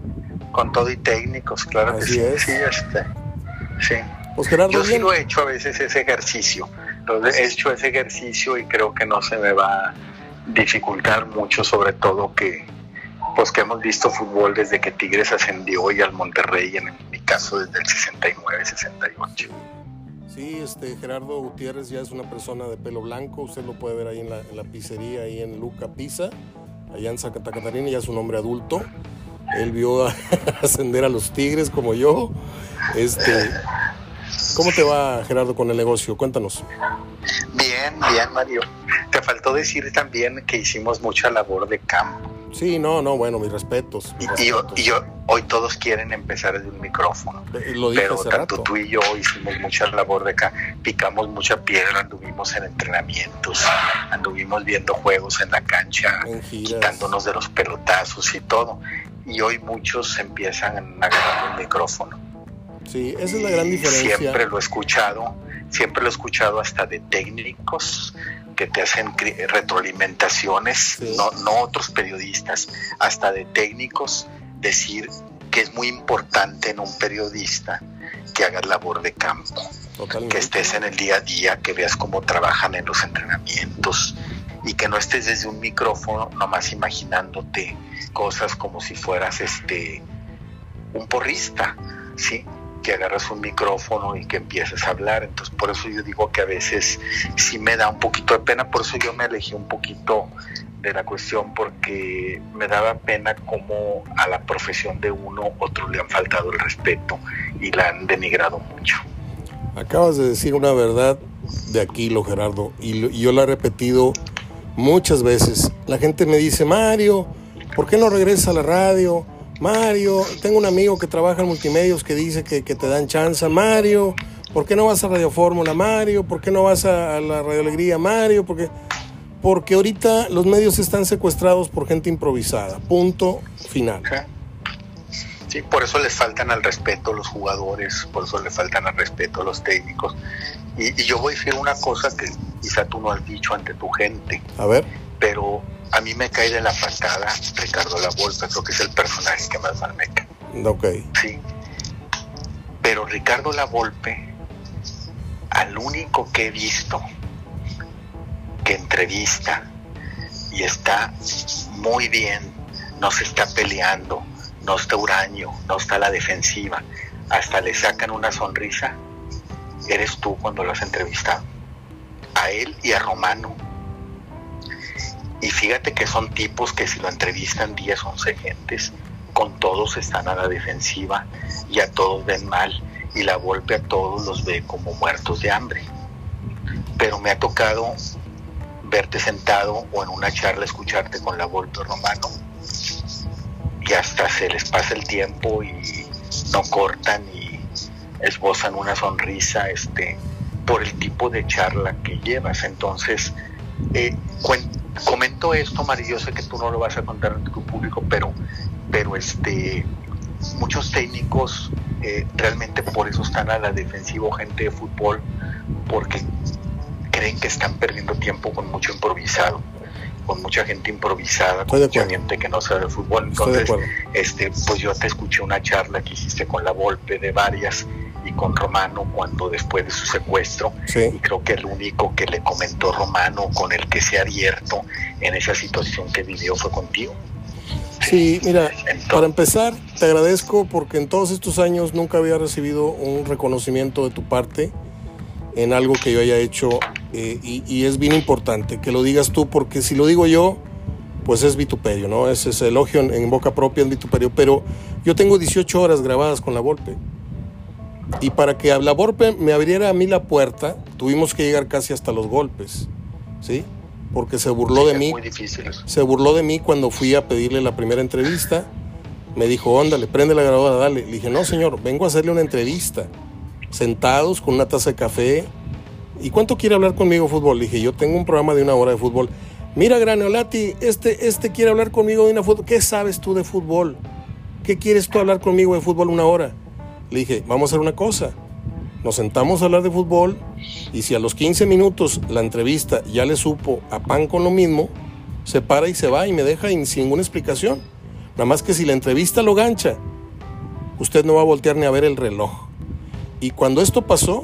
Y, con todo y técnicos, claro. Así que sí. Es. Sí, este, sí. Pues Gerardo, yo bien. sí lo he hecho a veces ese ejercicio. Lo he hecho ese ejercicio y creo que no se me va a dificultar mucho, sobre todo que pues que hemos visto fútbol desde que Tigres ascendió y al Monterrey, en mi caso desde el sesenta y nueve, sesenta y ocho. Sí, este Gerardo Gutiérrez ya es una persona de pelo blanco, usted lo puede ver ahí en la, en la pizzería, ahí en Luca Pizza, allá en Santa Catarina, ya es un hombre adulto. Él vio a, ascender a los Tigres como yo. Este, ¿cómo te va, Gerardo, con el negocio? Cuéntanos. Bien, bien, Mario. Te faltó decir también que hicimos mucha labor de campo. Sí, no, no, bueno, mis respetos. Mis y, respetos. Y, yo, y yo, hoy todos quieren empezar desde un micrófono. Lo dije pero hace tanto rato. Tú y yo hicimos mucha labor de campo, picamos mucha piedra, anduvimos en entrenamientos, anduvimos viendo juegos en la cancha, en quitándonos de los pelotazos y todo. Y hoy muchos empiezan a agarrar un micrófono. Sí, esa es la gran diferencia. Siempre lo he escuchado, siempre lo he escuchado hasta de técnicos que te hacen retroalimentaciones, sí. no, no otros periodistas, hasta de técnicos, decir que es muy importante en un periodista que hagas labor de campo. Totalmente. Que estés en el día a día, que veas cómo trabajan en los entrenamientos y que no estés desde un micrófono nomás imaginándote cosas como si fueras este un porrista, ¿sí? Que agarras un micrófono y que empiezas a hablar. Entonces por eso yo digo que a veces sí me da un poquito de pena, por eso yo me alejé un poquito de la cuestión, porque me daba pena cómo a la profesión de uno otros le han faltado el respeto y la han denigrado mucho. Acabas de decir una verdad de Aquilo, Gerardo, y yo la he repetido muchas veces. La gente me dice, Mario, ¿por qué no regresas a la radio? Mario, tengo un amigo que trabaja en multimedios que dice que, que te dan chance. Mario, ¿por qué no vas a Radio Fórmula? Mario, ¿por qué no vas a, a la Radio Alegría? Mario, porque porque ahorita los medios están secuestrados por gente improvisada. Punto final. Sí, por eso les faltan al respeto a los jugadores, por eso les faltan al respeto a los técnicos. Y, y yo voy a decir una cosa que quizá tú no has dicho ante tu gente. A ver. Pero a mí me cae de la patada Ricardo Lavolpe, creo que es el personaje que más mal me cae. Ok. Sí. Pero Ricardo Lavolpe, al único que he visto que entrevista y está muy bien, no se está peleando, no está huraño, no está a la defensiva, hasta le sacan una sonrisa, eres tú cuando lo has entrevistado. A él y a Romano. Y fíjate que son tipos que si lo entrevistan diez, once gentes, con todos están a la defensiva y a todos ven mal, y la Volpe a todos los ve como muertos de hambre. Pero me ha tocado verte sentado o en una charla escucharte con la Volpe Romano y hasta se les pasa el tiempo y no cortan y esbozan una sonrisa este, por el tipo de charla que llevas. Entonces, eh, cuento Comento esto, Mario, yo sé que tú no lo vas a contar ante tu público, pero, pero este, muchos técnicos eh, realmente por eso están a la defensiva, gente de fútbol, porque creen que están perdiendo tiempo con mucho improvisado, con mucha gente improvisada, con mucha gente que no sabe de fútbol. Entonces, este, pues yo te escuché una charla que hiciste con la Volpe de varias y con Romano cuando después de su secuestro, sí. Y creo que el único que le comentó Romano con el que se ha abierto en esa situación que vivió fue contigo. Sí, mira, Entonces, para empezar te agradezco porque en todos estos años nunca había recibido un reconocimiento de tu parte en algo que yo haya hecho eh, y, y es bien importante que lo digas tú, porque si lo digo yo pues es vituperio, ¿no? Es ese elogio en, en boca propia, es vituperio, pero yo tengo dieciocho horas grabadas con la Volpe. Y para que la Volpe me abriera a mí la puerta, tuvimos que llegar casi hasta los golpes, ¿sí? porque se burló de es mí. Muy difícil. Se burló de mí cuando fui a pedirle la primera entrevista. Me dijo, óndale, prende la grabadora, dale. Le dije, no señor, vengo a hacerle una entrevista. Sentados con una taza de café. ¿Y cuánto quiere hablar conmigo de fútbol? Le dije, yo tengo un programa de una hora de fútbol. Mira, Graneolati, este, este quiere hablar conmigo de una fútbol. ¿Qué sabes tú de fútbol? ¿Qué quieres tú hablar conmigo de fútbol una hora? Le dije, vamos a hacer una cosa. Nos sentamos a hablar de fútbol y si a los quince minutos la entrevista ya le supo a pan con lo mismo, se para y se va y me deja sin ninguna explicación. Nada más que si la entrevista lo gancha, usted no va a voltear ni a ver el reloj. Y cuando esto pasó,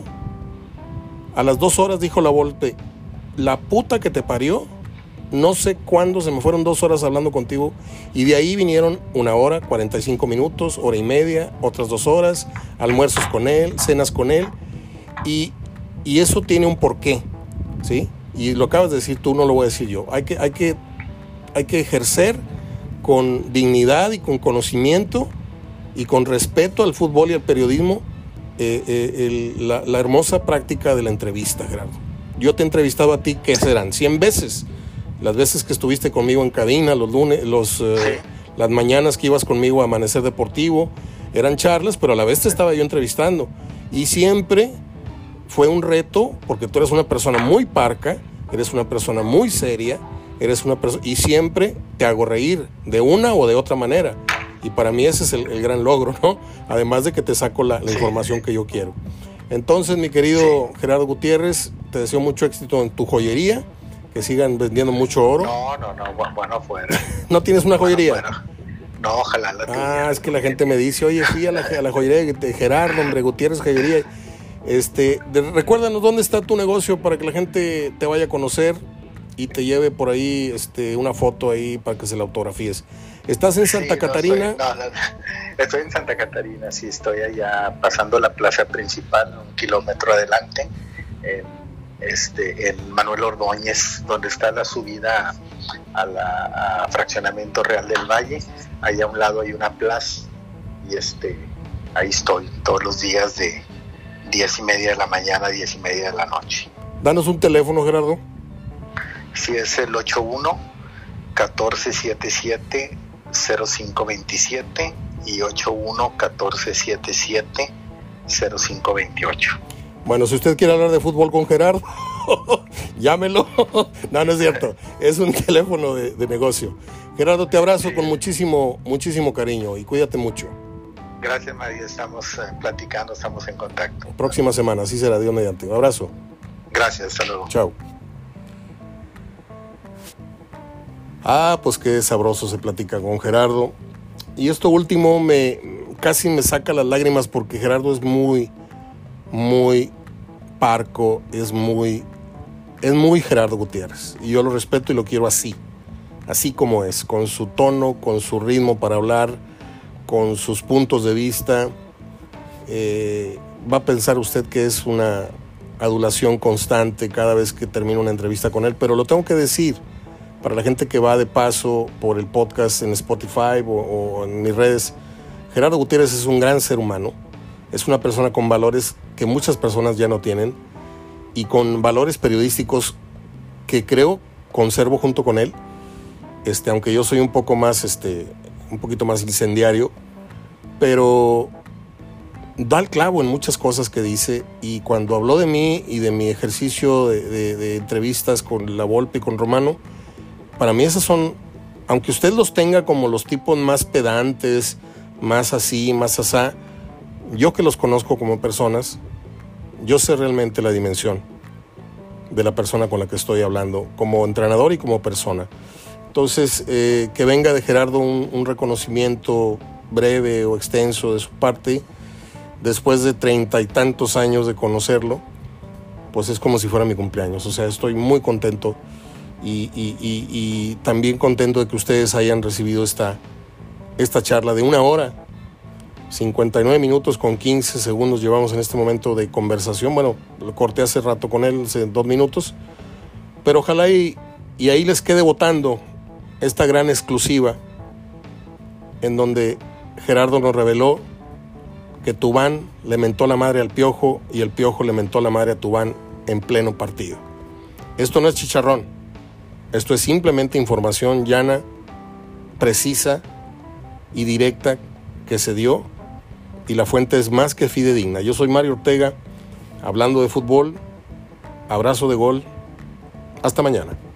a las dos horas dijo la Volpe, la puta que te parió, no sé cuándo se me fueron dos horas hablando contigo y de ahí vinieron una hora, cuarenta y cinco minutos, hora y media, otras dos horas, almuerzos con él, cenas con él y, y eso tiene un porqué, ¿sí? Y lo acabas de decir tú, no lo voy a decir yo. Hay que, hay que, hay que ejercer con dignidad y con conocimiento y con respeto al fútbol y al periodismo eh, eh, el, la, la hermosa práctica de la entrevista, Gerardo. Yo te he entrevistado a ti, ¿qué serán? cien veces. Las veces que estuviste conmigo en cabina, los lunes, los, eh, sí. las mañanas que ibas conmigo a Amanecer Deportivo, eran charlas, pero a la vez te estaba yo entrevistando. Y siempre fue un reto, porque tú eres una persona muy parca, eres una persona muy seria, eres una persona y siempre te hago reír de una o de otra manera. Y para mí ese es el, el gran logro, ¿no? Además de que te saco la, la información que yo quiero. Entonces, mi querido Gerardo Gutiérrez, te deseo mucho éxito en tu joyería. Que sigan vendiendo mucho oro. No, no, no, bueno, fuera. ¿No tienes una joyería? Bueno, bueno. No, ojalá la tuya. Ah, es que la gente me dice, oye, fui a la, a la joyería de Gerardo, hombre, Gutiérrez Joyería. Este, de, recuérdanos dónde está tu negocio para que la gente te vaya a conocer y te lleve por ahí este, una foto ahí para que se la autografíes. ¿Estás en Santa sí, Catarina? No, estoy, no, no, estoy en Santa Catarina, sí, estoy allá pasando la plaza principal, un kilómetro adelante, en Este, en Manuel Ordóñez, donde está la subida a la a Fraccionamiento Real del Valle. Allá a un lado hay una plaza y este ahí estoy todos los días de diez y media de la mañana a diez y media de la noche. Danos un teléfono, Gerardo. Sí, es el ocho uno, catorce setenta y siete, cero cinco veintisiete y ocho uno, catorce setenta y siete, cero cinco veintiocho. Bueno, si usted quiere hablar de fútbol con Gerardo, llámelo. No, no es cierto. Es un teléfono de, de negocio. Gerardo, te abrazo con muchísimo, muchísimo cariño y cuídate mucho. Gracias, María. Estamos eh, platicando, estamos en contacto. Próxima semana, así será, Dios mediante. Un abrazo. Gracias, hasta luego. Chao. Ah, pues qué sabroso se platica con Gerardo. Y esto último me casi me saca las lágrimas porque Gerardo es muy, muy parco, es muy, es muy Gerardo Gutiérrez. Y yo lo respeto y lo quiero así, así como es, con su tono, con su ritmo para hablar, con sus puntos de vista. Eh, va a pensar usted que es una adulación constante cada vez que termino una entrevista con él, pero lo tengo que decir para la gente que va de paso por el podcast en Spotify o, o en mis redes. Gerardo Gutiérrez es un gran ser humano, es una persona con valores que muchas personas ya no tienen y con valores periodísticos que creo conservo junto con él, este, aunque yo soy un poco más, este, un poquito más incendiario, pero da el clavo en muchas cosas que dice. Y cuando habló de mí y de mi ejercicio de, de, de entrevistas con La Volpe y con Romano, para mí esos son, aunque usted los tenga como los tipos más pedantes, más así, más asá, yo que los conozco como personas, yo sé realmente la dimensión de la persona con la que estoy hablando, como entrenador y como persona. Entonces, eh, que venga de Gerardo un, un reconocimiento breve o extenso de su parte, después de treinta y tantos años de conocerlo, pues es como si fuera mi cumpleaños. O sea, estoy muy contento y, y, y, y también contento de que ustedes hayan recibido esta, esta charla de una hora, cincuenta y nueve minutos con quince segundos llevamos en este momento de conversación. Bueno, lo corté hace rato con él, hace dos minutos, pero ojalá y, y ahí les quede votando esta gran exclusiva en donde Gerardo nos reveló que Tubán le mentó la madre al Piojo y el Piojo le mentó la madre a Tubán en pleno partido. Esto no es chicharrón, Esto es simplemente información llana, precisa y directa que se dio, y la fuente es más que fidedigna. Yo soy Mario Ortega, hablando de fútbol. Abrazo de gol. Hasta mañana.